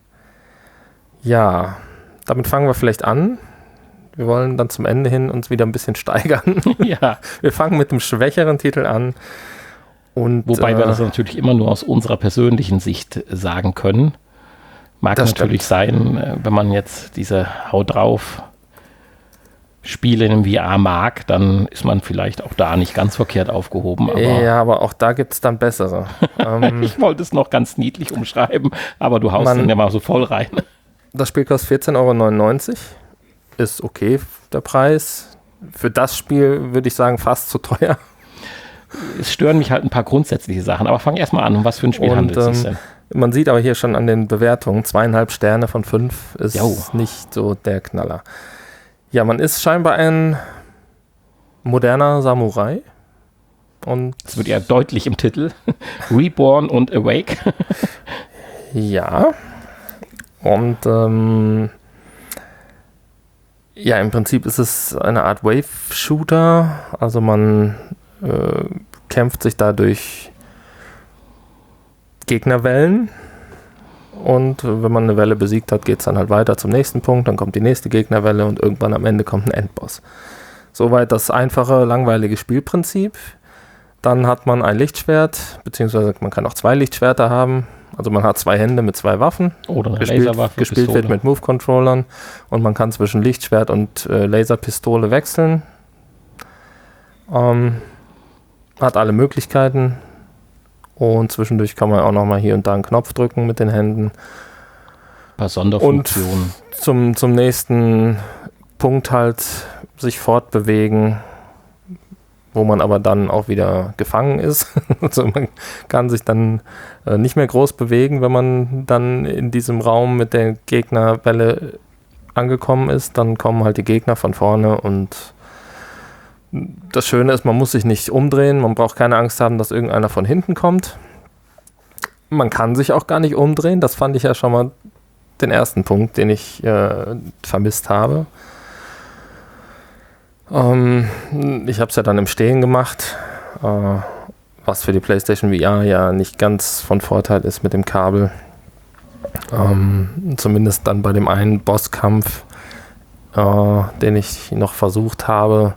ja, damit fangen wir vielleicht an. Wir wollen dann zum Ende hin uns wieder ein bisschen steigern. Ja. Wir fangen mit einem schwächeren Titel an. Und, wobei wir das natürlich immer nur aus unserer persönlichen Sicht sagen können. Mag natürlich sein, wenn man jetzt diese Hau drauf Spiele in VR mag, dann ist man vielleicht auch da nicht ganz verkehrt aufgehoben. Aber ja, aber auch da gibt es dann bessere. Ich wollte es noch ganz niedlich umschreiben, aber du haust den ja mal so voll rein. Das Spiel kostet 14,99 €. Ist okay, der Preis. Für das Spiel würde ich sagen, fast zu teuer. Es stören mich halt ein paar grundsätzliche Sachen, aber fang erstmal an, um was für ein Spiel handelt es sich denn? Man sieht aber hier schon an den Bewertungen, 2,5 Sterne von 5 ist nicht so der Knaller. Ja, man ist scheinbar ein moderner Samurai. Und das wird ja deutlich im Titel. Reborn und Awake. Ja. Und ja, im Prinzip ist es eine Art Wave-Shooter. Also man kämpft sich da durch Gegnerwellen. Und wenn man eine Welle besiegt hat, geht es dann halt weiter zum nächsten Punkt. Dann kommt die nächste Gegnerwelle und irgendwann am Ende kommt ein Endboss. Soweit das einfache, langweilige Spielprinzip. Dann hat man ein Lichtschwert, beziehungsweise man kann auch 2 Lichtschwerter haben. Also man hat 2 Hände mit 2 Waffen. Oder eine Laserwaffe. Gespielt wird mit Move-Controllern. Und man kann zwischen Lichtschwert und Laserpistole wechseln. Hat alle Möglichkeiten. Und zwischendurch kann man auch nochmal hier und da einen Knopf drücken mit den Händen. Ein paar Sonderfunktionen. Und zum nächsten Punkt halt sich fortbewegen, wo man aber dann auch wieder gefangen ist. Also man kann sich dann nicht mehr groß bewegen, wenn man dann in diesem Raum mit der Gegnerwelle angekommen ist. Dann kommen halt die Gegner von vorne und das Schöne ist, man muss sich nicht umdrehen, man braucht keine Angst haben, dass irgendeiner von hinten kommt. Man kann sich auch gar nicht umdrehen, das fand ich ja schon mal den ersten Punkt, den ich vermisst habe. Ich habe es ja dann im Stehen gemacht, was für die PlayStation VR ja nicht ganz von Vorteil ist mit dem Kabel. Zumindest dann bei dem einen Bosskampf, den ich noch versucht habe,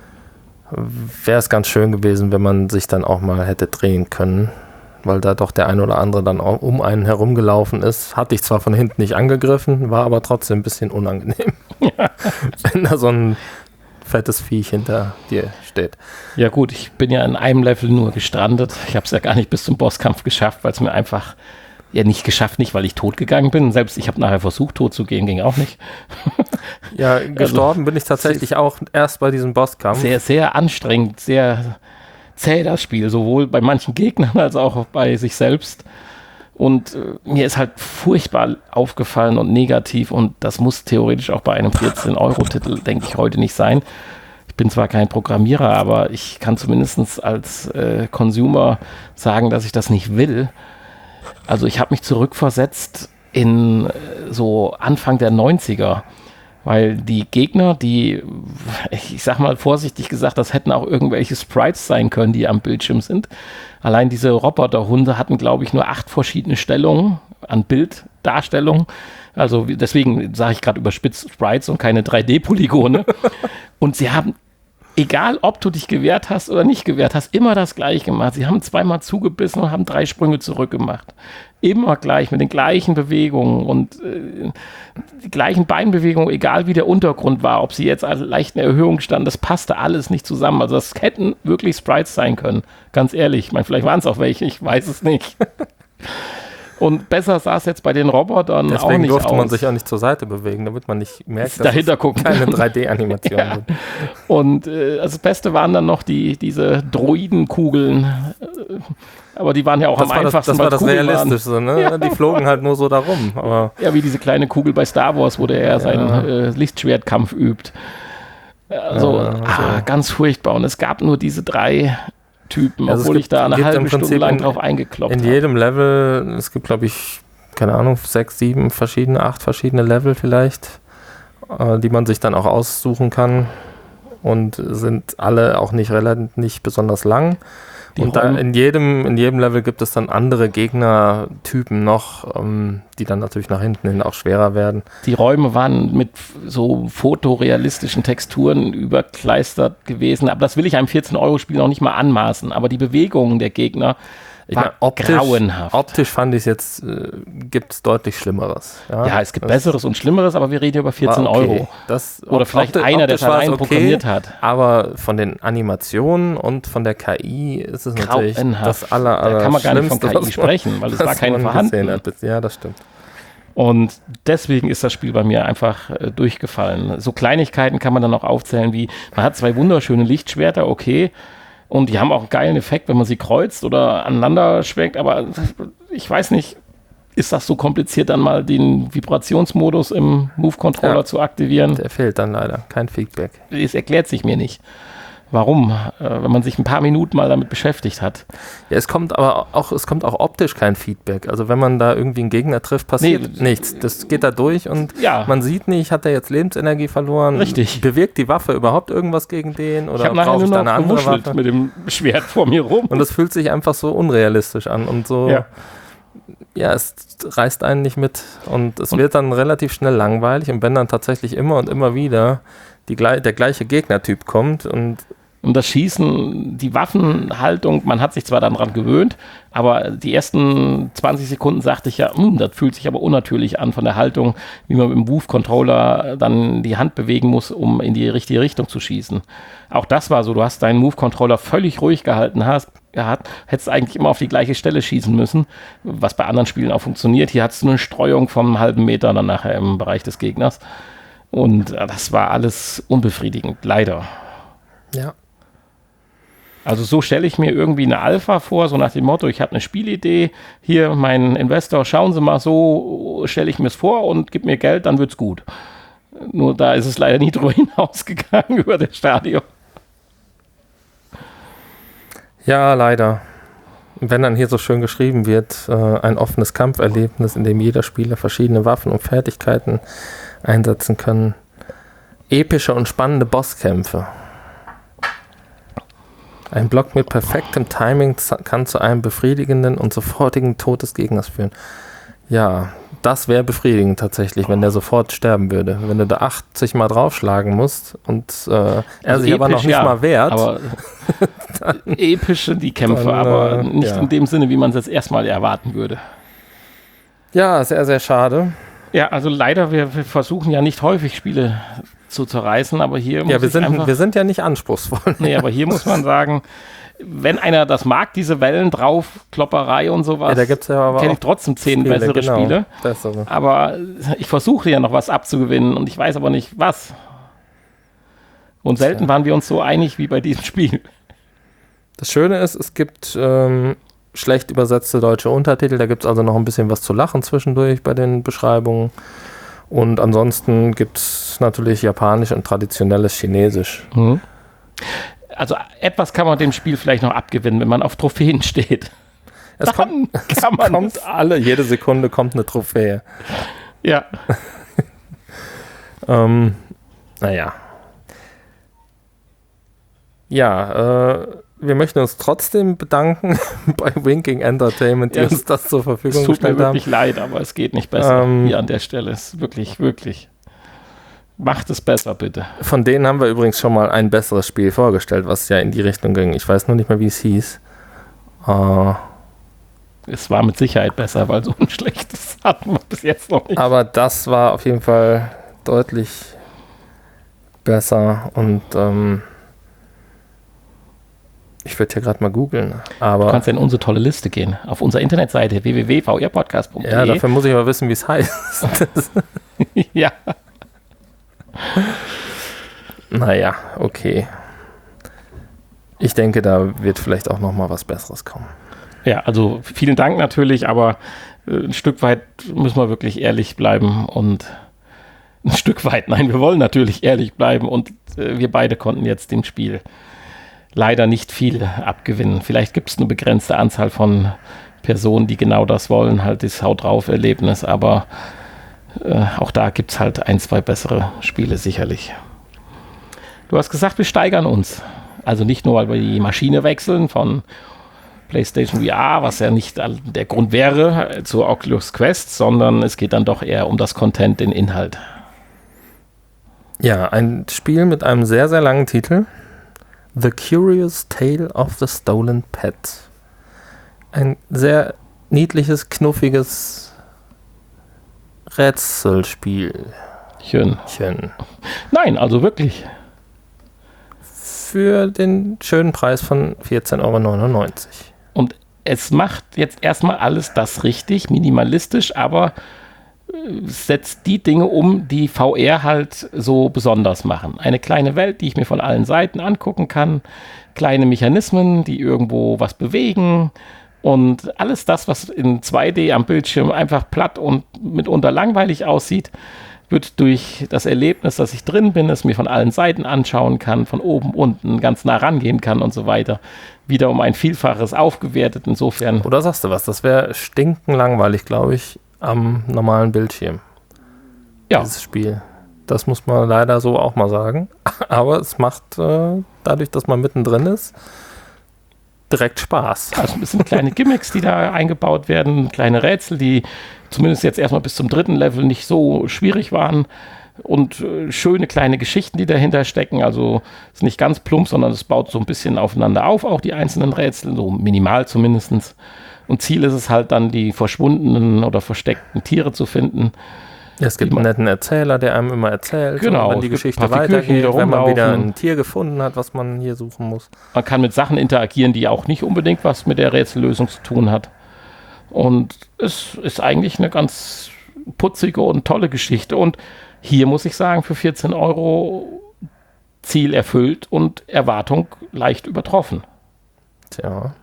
wäre es ganz schön gewesen, wenn man sich dann auch mal hätte drehen können, weil da doch der ein oder andere dann auch um einen herumgelaufen ist. Hatte ich zwar von hinten nicht angegriffen, war aber trotzdem ein bisschen unangenehm. Ja. Wenn da so ein fettes Viech hinter dir steht. Ja gut, ich bin ja in einem Level nur gestrandet. Ich habe es ja gar nicht bis zum Bosskampf geschafft, weil es mir einfach nicht geschafft, nicht weil ich tot gegangen bin. Selbst ich habe nachher versucht, tot zu gehen, ging auch nicht. Ja, gestorben bin ich tatsächlich auch erst bei diesem Bosskampf. Sehr, sehr anstrengend, sehr zäh das Spiel, sowohl bei manchen Gegnern als auch bei sich selbst. Und mir ist halt furchtbar aufgefallen und negativ und das muss theoretisch auch bei einem 14-Euro-Titel, denke ich, heute nicht sein. Ich bin zwar kein Programmierer, aber ich kann zumindest als Consumer sagen, dass ich das nicht will. Also ich habe mich zurückversetzt in so Anfang der 90er, weil die Gegner, die, ich sag mal vorsichtig gesagt, das hätten auch irgendwelche Sprites sein können, die am Bildschirm sind. Allein diese Roboterhunde hatten, glaube ich, nur 8 verschiedene Stellungen an Bilddarstellung. Also deswegen sage ich gerade überspitzt Sprites und keine 3D-Polygone. Und sie haben, egal ob du dich gewehrt hast oder nicht gewehrt hast, immer das gleiche gemacht. Sie haben 2-mal zugebissen und haben 3 Sprünge zurückgemacht. Immer gleich, mit den gleichen Bewegungen und die gleichen Beinbewegungen, egal wie der Untergrund war, ob sie jetzt an leichten Erhöhungen standen, das passte alles nicht zusammen. Also das hätten wirklich Sprites sein können, ganz ehrlich. Ich meine, vielleicht waren es auch welche, ich weiß es nicht. Und besser sah es jetzt bei den Robotern deswegen auch nicht aus. Deswegen durfte man sich auch nicht zur Seite bewegen, damit man nicht merkt, dass dahinter gucken. Keine 3D-Animation ja. Und das Beste waren dann noch diese Droidenkugeln. Aber die waren ja auch am einfachsten. Das war das Realistischste, ne? Ja. Die flogen halt nur so da rum. Aber ja, wie diese kleine Kugel bei Star Wars, wo der seinen Lichtschwertkampf übt. Also ganz furchtbar. Und es gab nur diese 3 Typen, also obwohl ich da eine halbe Stunde lang drauf eingekloppt habe. In jedem Level, es gibt glaube ich, keine Ahnung, 6, 7 verschiedene, 8 verschiedene Level vielleicht, die man sich dann auch aussuchen kann und sind alle auch nicht besonders lang. Und da in jedem Level gibt es dann andere Gegnertypen noch, die dann natürlich nach hinten hin auch schwerer werden. Die Räume waren mit so fotorealistischen Texturen überkleistert gewesen, aber das will ich einem 14-Euro-Spiel noch nicht mal anmaßen. Aber die Bewegungen der Gegner waren grauenhaft. Optisch fand ich es jetzt, gibt es deutlich Schlimmeres. Ja, es gibt Besseres und Schlimmeres, aber wir reden über 14 Euro. Oder vielleicht einer, der es allein programmiert hat. Aber von den Animationen und von der KI ist es natürlich das Da kann man gar nicht von KI sprechen, weil es war keine vorhanden. Ja, das stimmt. Und deswegen ist das Spiel bei mir einfach durchgefallen. So Kleinigkeiten kann man dann auch aufzählen, wie man hat 2 wunderschöne Lichtschwerter, okay, und die haben auch einen geilen Effekt, wenn man sie kreuzt oder aneinander schwenkt, aber ich weiß nicht, ist das so kompliziert, dann mal den Vibrationsmodus im Move-Controller zu aktivieren? Der fehlt dann leider, kein Feedback. Es erklärt sich mir nicht. Warum? Wenn man sich ein paar Minuten mal damit beschäftigt hat. Ja, es kommt auch optisch kein Feedback. Also wenn man da irgendwie einen Gegner trifft, passiert nichts. Das geht da durch und man sieht nicht, hat er jetzt Lebensenergie verloren? Richtig. Bewirkt die Waffe überhaupt irgendwas gegen den? Oder brauche ich da eine andere Waffe? Mit dem Schwert vor mir rum. Und das fühlt sich einfach so unrealistisch an und so. Ja. ja, es reißt einen nicht mit und es wird dann relativ schnell langweilig und wenn dann tatsächlich immer und immer wieder der gleiche Gegnertyp kommt und das Schießen, die Waffenhaltung, man hat sich zwar daran gewöhnt, aber die ersten 20 Sekunden sagte ich ja, das fühlt sich aber unnatürlich an von der Haltung, wie man mit dem Move-Controller dann die Hand bewegen muss, um in die richtige Richtung zu schießen. Auch das war so, du hast deinen Move-Controller völlig ruhig gehalten, hättest eigentlich immer auf die gleiche Stelle schießen müssen, was bei anderen Spielen auch funktioniert. Hier hattest du eine Streuung von einem halben Meter dann nachher im Bereich des Gegners. Und das war alles unbefriedigend, leider. Ja. Also so stelle ich mir irgendwie eine Alpha vor, so nach dem Motto, ich habe eine Spielidee, hier mein Investor, schauen Sie mal, so stelle ich mir es vor und gib mir Geld, dann wird's gut. Nur da ist es leider nie drüber hinausgegangen über das Stadion. Ja, leider. Wenn dann hier so schön geschrieben wird, ein offenes Kampferlebnis, in dem jeder Spieler verschiedene Waffen und Fertigkeiten einsetzen kann. Epische und spannende Bosskämpfe. Ein Block mit perfektem Timing kann zu einem befriedigenden und sofortigen Tod des Gegners führen. Ja, das wäre befriedigend tatsächlich, wenn der sofort sterben würde. Wenn du da 80 Mal draufschlagen musst und er sich episch, aber noch nicht mal wehrt. Aber epische die Kämpfe, dann, aber nicht in dem Sinne, wie man es jetzt erstmal erwarten würde. Ja, sehr, sehr schade. Ja, also leider, wir versuchen ja nicht häufig Spiele zu zerreißen, aber hier muss wir sind ja nicht anspruchsvoll. Nee, aber hier muss man sagen, wenn einer das mag, diese Wellen drauf, Klopperei und sowas, da gibt's ja aber kenne ich trotzdem 10 bessere Spiele. Bessere. Aber ich versuche ja noch was abzugewinnen und ich weiß aber nicht, was. Und selten waren wir uns so einig wie bei diesem Spiel. Das Schöne ist, es gibt schlecht übersetzte deutsche Untertitel, da gibt es also noch ein bisschen was zu lachen zwischendurch bei den Beschreibungen. Und ansonsten gibt es natürlich Japanisch und traditionelles Chinesisch. Mhm. Also etwas kann man dem Spiel vielleicht noch abgewinnen, wenn man auf Trophäen steht. Jede Sekunde kommt eine Trophäe. Ja. Naja. Ja, wir möchten uns trotzdem bedanken bei Winking Entertainment, die uns das zur Verfügung gestellt haben. Es tut mir wirklich leid, aber es geht nicht besser hier an der Stelle. Es ist wirklich, wirklich. Macht es besser, bitte. Von denen haben wir übrigens schon mal ein besseres Spiel vorgestellt, was ja in die Richtung ging. Ich weiß nur nicht mehr, wie es hieß. Es war mit Sicherheit besser, weil so ein schlechtes hatten wir bis jetzt noch nicht. Aber das war auf jeden Fall deutlich besser und ich würde hier gerade mal googeln. Du kannst ja in unsere tolle Liste gehen. Auf unserer Internetseite www.vrpodcast.de. Ja, dafür muss ich aber wissen, wie es heißt. Ja. Naja, okay. Ich denke, da wird vielleicht auch noch mal was Besseres kommen. Ja, also vielen Dank natürlich, aber ein Stück weit müssen wir wirklich ehrlich bleiben und ein Stück weit, nein, wir wollen natürlich ehrlich bleiben und wir beide konnten jetzt dem Spiel leider nicht viel abgewinnen. Vielleicht gibt es eine begrenzte Anzahl von Personen, die genau das wollen, halt das Haut-drauf-Erlebnis, aber auch da gibt es halt 1, 2 bessere Spiele sicherlich. Du hast gesagt, wir steigern uns. Also nicht nur, weil wir die Maschine wechseln von PlayStation VR, was ja nicht der Grund wäre, zur Oculus Quest, sondern es geht dann doch eher um das Content, den Inhalt. Ja, ein Spiel mit einem sehr, sehr langen Titel. The Curious Tale of the Stolen Pet. Ein sehr niedliches, knuffiges Rätselspiel. Schön. Nein, also wirklich. Für den schönen Preis von 14,99 €. Und es macht jetzt erstmal alles das richtig, minimalistisch, aber setzt die Dinge um, die VR halt so besonders machen. Eine kleine Welt, die ich mir von allen Seiten angucken kann, kleine Mechanismen, die irgendwo was bewegen und alles das, was in 2D am Bildschirm einfach platt und mitunter langweilig aussieht, wird durch das Erlebnis, dass ich drin bin, es mir von allen Seiten anschauen kann, von oben, unten, ganz nah rangehen kann und so weiter, wieder um ein Vielfaches aufgewertet. Insofern. Oder sagst du was? Das wäre stinkenlangweilig, glaube ich, am normalen Bildschirm. Ja. Dieses Spiel. Das muss man leider so auch mal sagen. Aber es macht dadurch, dass man mittendrin ist, direkt Spaß. Also ein bisschen kleine Gimmicks, die da eingebaut werden, kleine Rätsel, die zumindest jetzt erstmal bis zum 3. Level nicht so schwierig waren und schöne kleine Geschichten, die dahinter stecken. Also es ist nicht ganz plump, sondern es baut so ein bisschen aufeinander auf, auch die einzelnen Rätsel, so minimal zumindest. Und Ziel ist es halt dann, die verschwundenen oder versteckten Tiere zu finden. Es gibt einen netten Erzähler, der einem immer erzählt, genau, wenn die Geschichte weitergeht, wenn man wieder ein Tier gefunden hat, was man hier suchen muss. Man kann mit Sachen interagieren, die auch nicht unbedingt was mit der Rätsellösung zu tun hat. Und es ist eigentlich eine ganz putzige und tolle Geschichte. Und hier muss ich sagen, für 14 Euro Ziel erfüllt und Erwartung leicht übertroffen. Tja.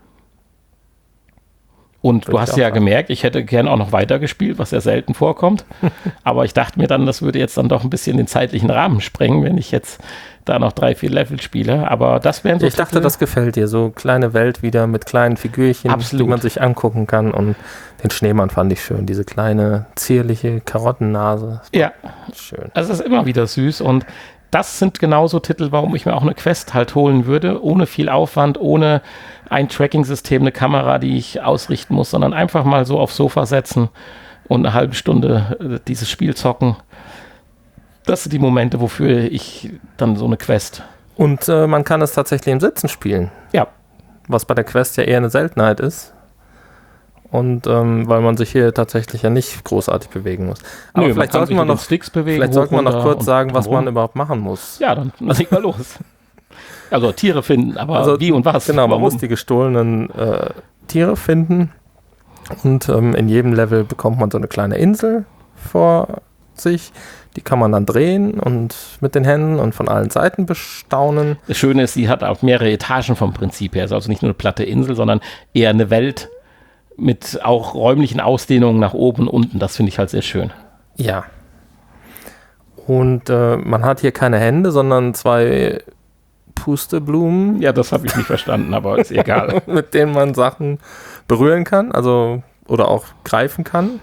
Und du hast ja gemerkt, ich hätte gern auch noch weitergespielt, was ja selten vorkommt. Aber ich dachte mir dann, das würde jetzt dann doch ein bisschen den zeitlichen Rahmen sprengen, wenn ich jetzt da noch 3, 4 Level spiele. Aber das wären so Ich dachte, das gefällt dir. So kleine Welt wieder mit kleinen Figürchen, absolut, die man sich angucken kann. Und den Schneemann fand ich schön. Diese kleine, zierliche Karottennase. Ja, schön. Also es ist immer wieder süß. Und das sind genauso Titel, warum ich mir auch eine Quest halt holen würde. Ohne viel Aufwand, ohne ein Tracking-System, eine Kamera, die ich ausrichten muss, sondern einfach mal so aufs Sofa setzen und eine halbe Stunde dieses Spiel zocken. Das sind die Momente, wofür ich dann so eine Quest. Und man kann es tatsächlich im Sitzen spielen. Ja. Was bei der Quest ja eher eine Seltenheit ist. Und weil man sich hier tatsächlich ja nicht großartig bewegen muss. Aber nö, vielleicht sollten wir noch Sticks bewegen. Vielleicht sollten wir noch kurz sagen, was man überhaupt machen muss. Ja, dann leg mal los. Also Tiere finden, aber also, wie und was? Genau, man muss die gestohlenen Tiere finden. Und in jedem Level bekommt man so eine kleine Insel vor sich. Die kann man dann drehen und mit den Händen und von allen Seiten bestaunen. Das Schöne ist, sie hat auch mehrere Etagen vom Prinzip her. Es ist also nicht nur eine platte Insel, sondern eher eine Welt mit auch räumlichen Ausdehnungen nach oben und unten. Das finde ich halt sehr schön. Ja. Und man hat hier keine Hände, sondern 2 Pusteblumen. Ja, das habe ich nicht verstanden, aber ist egal. Mit denen man Sachen berühren kann, also oder auch greifen kann.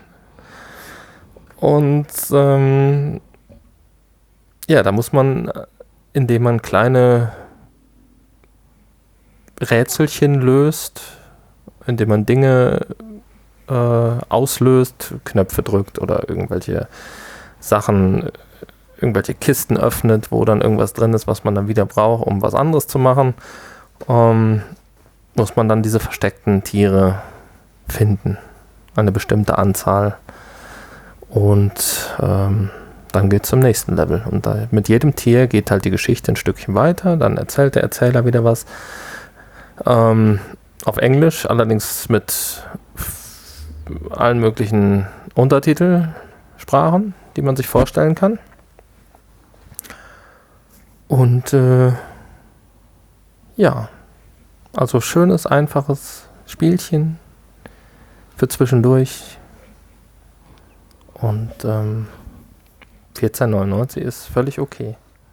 Und ja, da muss man, indem man kleine Rätselchen löst, indem man Dinge auslöst, Knöpfe drückt oder irgendwelche Sachen, irgendwelche Kisten öffnet, wo dann irgendwas drin ist, was man dann wieder braucht, um was anderes zu machen, muss man dann diese versteckten Tiere finden. Eine bestimmte Anzahl. Und dann geht es zum nächsten Level. Und mit jedem Tier geht halt die Geschichte ein Stückchen weiter. Dann erzählt der Erzähler wieder was. Auf Englisch, allerdings mit allen möglichen Untertitelsprachen, die man sich vorstellen kann. Und ja, also schönes, einfaches Spielchen für zwischendurch. Und 14,99 ist völlig okay.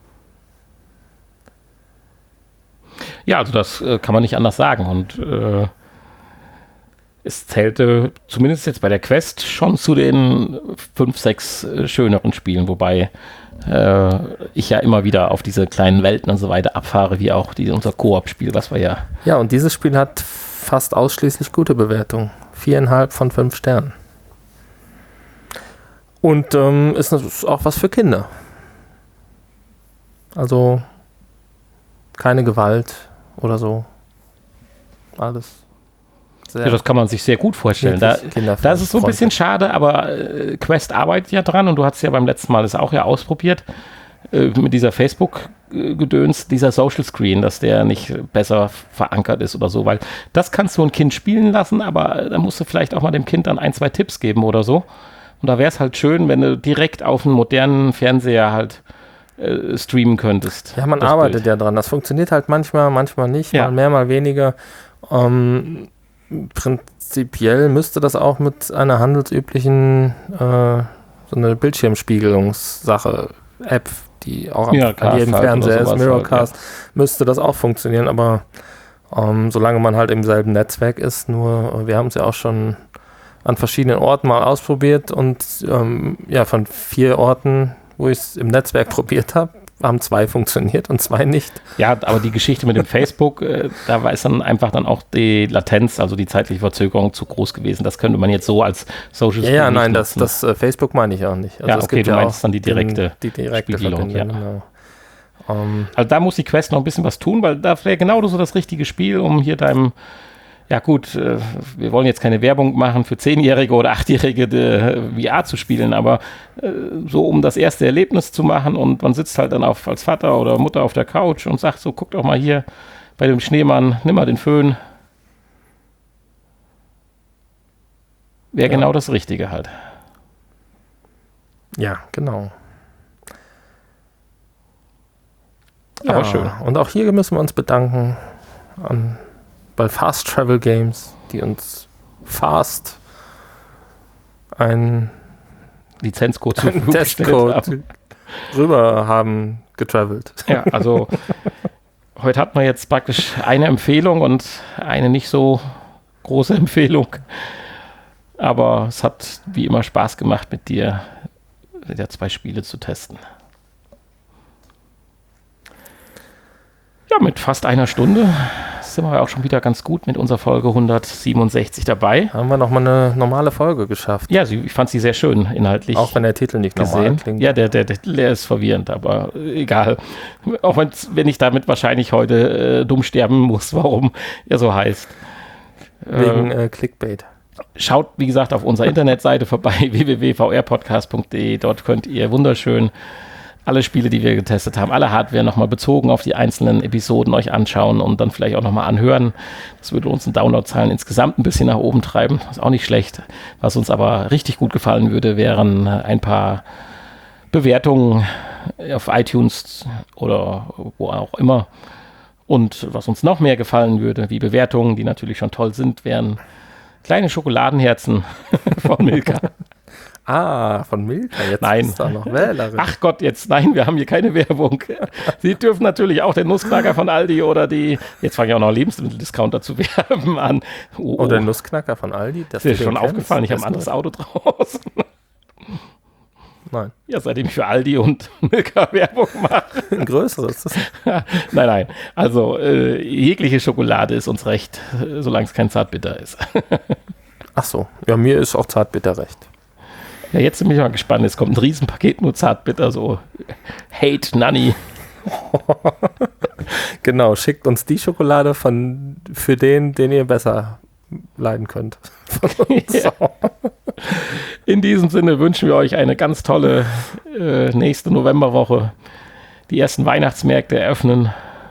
Ja, also das kann man nicht anders sagen. Und es zählte zumindest jetzt bei der Quest schon zu den 5, 6 schöneren Spielen, wobei ich ja immer wieder auf diese kleinen Welten und so weiter abfahre, wie auch unser Koop-Spiel, was wir ja... Ja, und dieses Spiel hat fast ausschließlich gute Bewertungen. 4,5 von 5 Sternen. Und ist auch was für Kinder. Also keine Gewalt oder so. Alles sehr... Ja, das kann man sich sehr gut vorstellen. Da ist es so ein bisschen schade, aber Quest arbeitet ja dran und du hast ja beim letzten Mal das auch ja ausprobiert mit dieser Facebook-Gedöns, dieser Social Screen, dass der nicht besser verankert ist oder so, weil das kannst du ein Kind spielen lassen, aber da musst du vielleicht auch mal dem Kind dann 1, 2 Tipps geben oder so. Und da wäre es halt schön, wenn du direkt auf einen modernen Fernseher halt streamen könntest. Ja, man arbeitet ja dran. Das funktioniert halt manchmal nicht, mal mehr, mal weniger. Prinzipiell müsste das auch mit einer handelsüblichen so eine Bildschirmspiegelungssache, App, die auch an jedem Fernseher ist, Mirrorcast, müsste das auch funktionieren, aber solange man halt im selben Netzwerk ist, wir haben es ja auch schon an verschiedenen Orten mal ausprobiert und von 4 Orten, wo ich es im Netzwerk probiert habe, haben 2 funktioniert und 2 nicht. Ja, aber die Geschichte mit dem Facebook, da war es dann einfach dann auch die Latenz, also die zeitliche Verzögerung zu groß gewesen. Das könnte man jetzt so als Social Stream Ja, nein, nicht das Facebook meine ich auch nicht. Also ja, es okay, gibt du ja meinst auch dann die direkte Spiegelung. ja. Genau. Also da muss die Quest noch ein bisschen was tun, weil da wäre genau so das richtige Spiel, um hier deinem, ja gut, wir wollen jetzt keine Werbung machen für 10-Jährige oder 8-Jährige VR zu spielen, aber so um das erste Erlebnis zu machen und man sitzt halt dann als Vater oder Mutter auf der Couch und sagt so, guck doch mal hier bei dem Schneemann, nimm mal den Föhn. Wäre genau das Richtige halt. Ja, genau. Aber schön. Und auch hier müssen wir uns bedanken bei Fast Travel Games, die uns fast einen Lizenzcode zur Verfügung gestellt haben. Rüber haben getravelt. Ja, also heute hat man jetzt praktisch eine Empfehlung und eine nicht so große Empfehlung. Aber es hat wie immer Spaß gemacht, mit dir 2 Spiele zu testen. Ja, mit fast einer Stunde sind wir auch schon wieder ganz gut mit unserer Folge 167 dabei. Haben wir nochmal eine normale Folge geschafft. Ja, ich fand sie sehr schön inhaltlich. Auch wenn der Titel nicht normal klingt. Ja, der ist verwirrend, aber egal. Auch wenn ich damit wahrscheinlich heute dumm sterben muss, warum er so heißt. Wegen Clickbait. Schaut, wie gesagt, auf unserer Internetseite vorbei, www.vrpodcast.de. Dort könnt ihr wunderschön alle Spiele, die wir getestet haben, alle Hardware nochmal bezogen auf die einzelnen Episoden euch anschauen und dann vielleicht auch nochmal anhören. Das würde uns in Downloadzahlen insgesamt ein bisschen nach oben treiben. Ist auch nicht schlecht. Was uns aber richtig gut gefallen würde, wären ein paar Bewertungen auf iTunes oder wo auch immer. Und was uns noch mehr gefallen würde, wie Bewertungen, die natürlich schon toll sind, wären kleine Schokoladenherzen von Milka. Von Milka, jetzt nein. ist da noch Wählerin. Ach Gott, nein, wir haben hier keine Werbung. Sie dürfen natürlich auch den Nussknacker von Aldi oder jetzt fange ich auch noch Lebensmitteldiscounter zu werben an. Oder den Nussknacker von Aldi. Das ist dir schon aufgefallen, ich habe ein anderes Auto draußen. Nein. Ja, seitdem ich für Aldi und Milka Werbung mache. Ein größeres. Nein. Also jegliche Schokolade ist uns recht, solange es kein Zartbitter ist. Ach so, ja, mir ist auch Zartbitter recht. Ja, jetzt bin ich mal gespannt. Es kommt ein Riesenpaket nur Zartbitter, so Hate Nanny. Genau, schickt uns die Schokolade für den ihr besser leiden könnt. Von uns. Ja. In diesem Sinne wünschen wir euch eine ganz tolle nächste Novemberwoche. Die ersten Weihnachtsmärkte eröffnen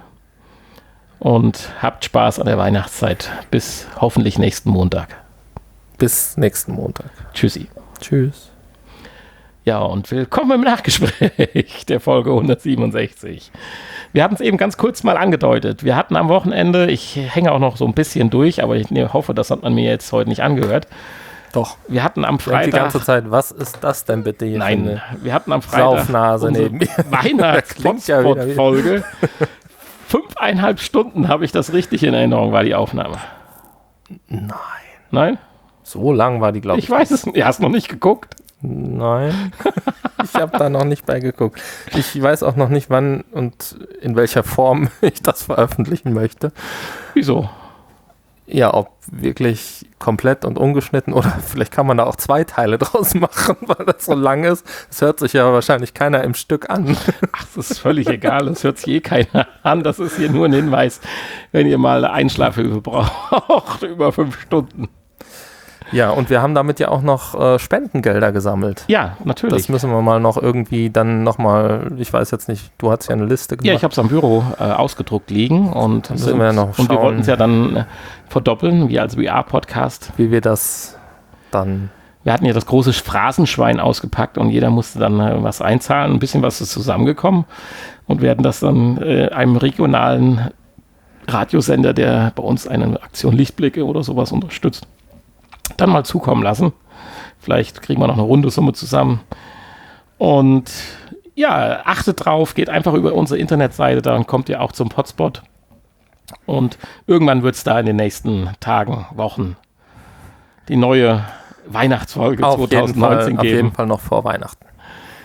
und habt Spaß an der Weihnachtszeit. Bis hoffentlich nächsten Montag. Bis nächsten Montag. Tschüssi. Tschüss. Ja, und willkommen im Nachgespräch der Folge 167. Wir hatten es eben ganz kurz mal angedeutet. Wir hatten am Wochenende, ich hänge auch noch so ein bisschen durch, aber ich hoffe, das hat man mir jetzt heute nicht angehört. Doch. Wir hatten am Freitag... Die ganze Zeit, was ist das denn bitte hier? Nein, wir hatten am Freitag Saufnase neben mir. Weihnachts-Hotspot-Folge. 5,5 Stunden habe ich das richtig in Erinnerung, war die Aufnahme. Nein? So lang war die, glaube ich. Ich weiß es nicht. Hast du noch nicht geguckt? Nein. Ich habe da noch nicht bei geguckt. Ich weiß auch noch nicht, wann und in welcher Form ich das veröffentlichen möchte. Wieso? Ja, ob wirklich komplett und ungeschnitten oder vielleicht kann man da auch 2 Teile draus machen, weil das so lang ist. Das hört sich ja wahrscheinlich keiner im Stück an. Ach, das ist völlig egal. Das hört sich keiner an. Das ist hier nur ein Hinweis, wenn ihr mal Einschlafhilfe braucht, über 5 Stunden. Ja, und wir haben damit ja auch noch Spendengelder gesammelt. Ja, natürlich. Das müssen wir mal noch irgendwie dann nochmal, ich weiß jetzt nicht, du hast ja eine Liste gemacht. Ja, ich habe es am Büro ausgedruckt liegen und müssen wir noch schauen, wir wollten es ja dann verdoppeln, wie als VR-Podcast. Wie wir das dann... Wir hatten ja das große Phrasenschwein ausgepackt und jeder musste dann was einzahlen, ein bisschen was ist zusammengekommen und werden das dann einem regionalen Radiosender, der bei uns eine Aktion Lichtblicke oder sowas unterstützt, dann mal zukommen lassen. Vielleicht kriegen wir noch eine runde Summe zusammen. Und ja, achtet drauf, geht einfach über unsere Internetseite, dann kommt ihr auch zum Hotspot. Und irgendwann wird es da in den nächsten Tagen, Wochen die neue Weihnachtsfolge 2019 geben. Auf jeden Fall noch vor Weihnachten.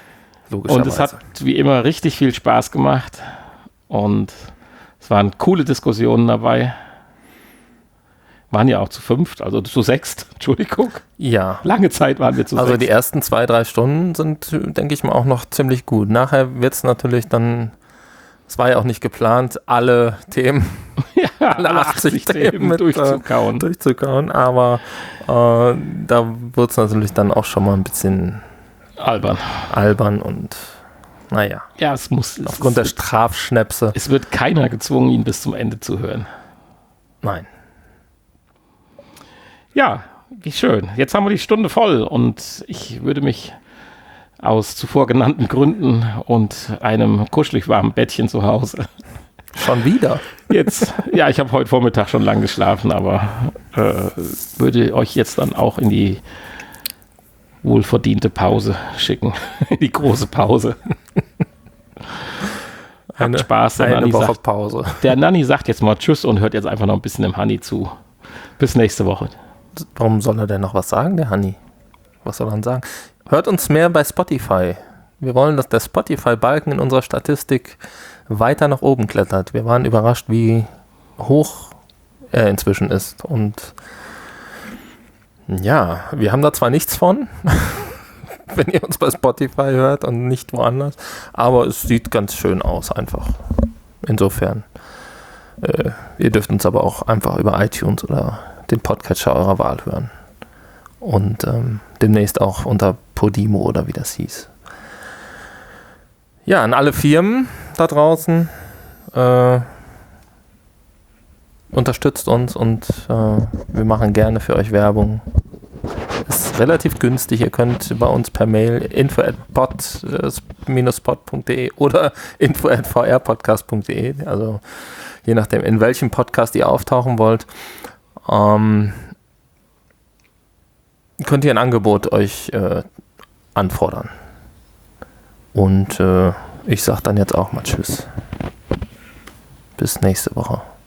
logischerweise. Und es hat wie immer richtig viel Spaß gemacht und es waren coole Diskussionen dabei. Waren ja auch zu 5, also zu 6, Entschuldigung. Ja. Lange Zeit waren wir zu 6. Also die ersten 2-3 Stunden sind, denke ich mal, auch noch ziemlich gut. Nachher wird es natürlich dann, es war ja auch nicht geplant, alle Themen, ja, alle 80 Themen durchzukauen, aber da wird es natürlich dann auch schon mal ein bisschen albern und naja. Ja, es muss. Aufgrund der Strafschnäpse. Es wird keiner gezwungen, ihn bis zum Ende zu hören. Nein. Ja, wie schön. Jetzt haben wir die Stunde voll und ich würde mich aus zuvor genannten Gründen und einem kuschelig warmen Bettchen zu Hause. Schon wieder? Jetzt, ja, ich habe heute Vormittag schon lang geschlafen, aber würde euch jetzt dann auch in die wohlverdiente Pause schicken. Die große Pause. Habt Spaß. Eine Woche Pause. Der Nanni sagt jetzt mal Tschüss und hört jetzt einfach noch ein bisschen dem Hanni zu. Bis nächste Woche. Warum soll er denn noch was sagen, der Hanni? Was soll er denn sagen? Hört uns mehr bei Spotify. Wir wollen, dass der Spotify-Balken in unserer Statistik weiter nach oben klettert. Wir waren überrascht, wie hoch er inzwischen ist. Und ja, wir haben da zwar nichts von, wenn ihr uns bei Spotify hört und nicht woanders, aber es sieht ganz schön aus einfach. Insofern. Ihr dürft uns aber auch einfach über iTunes oder den Podcatcher eurer Wahl hören. Und demnächst auch unter Podimo oder wie das hieß. Ja, an alle Firmen da draußen, unterstützt uns und wir machen gerne für euch Werbung. Ist relativ günstig. Ihr könnt bei uns per Mail info@pod-pod.de oder info@vrpodcast.de, also je nachdem, in welchem Podcast ihr auftauchen wollt, könnt ihr ein Angebot euch anfordern. Und ich sage dann jetzt auch mal Tschüss. Bis nächste Woche.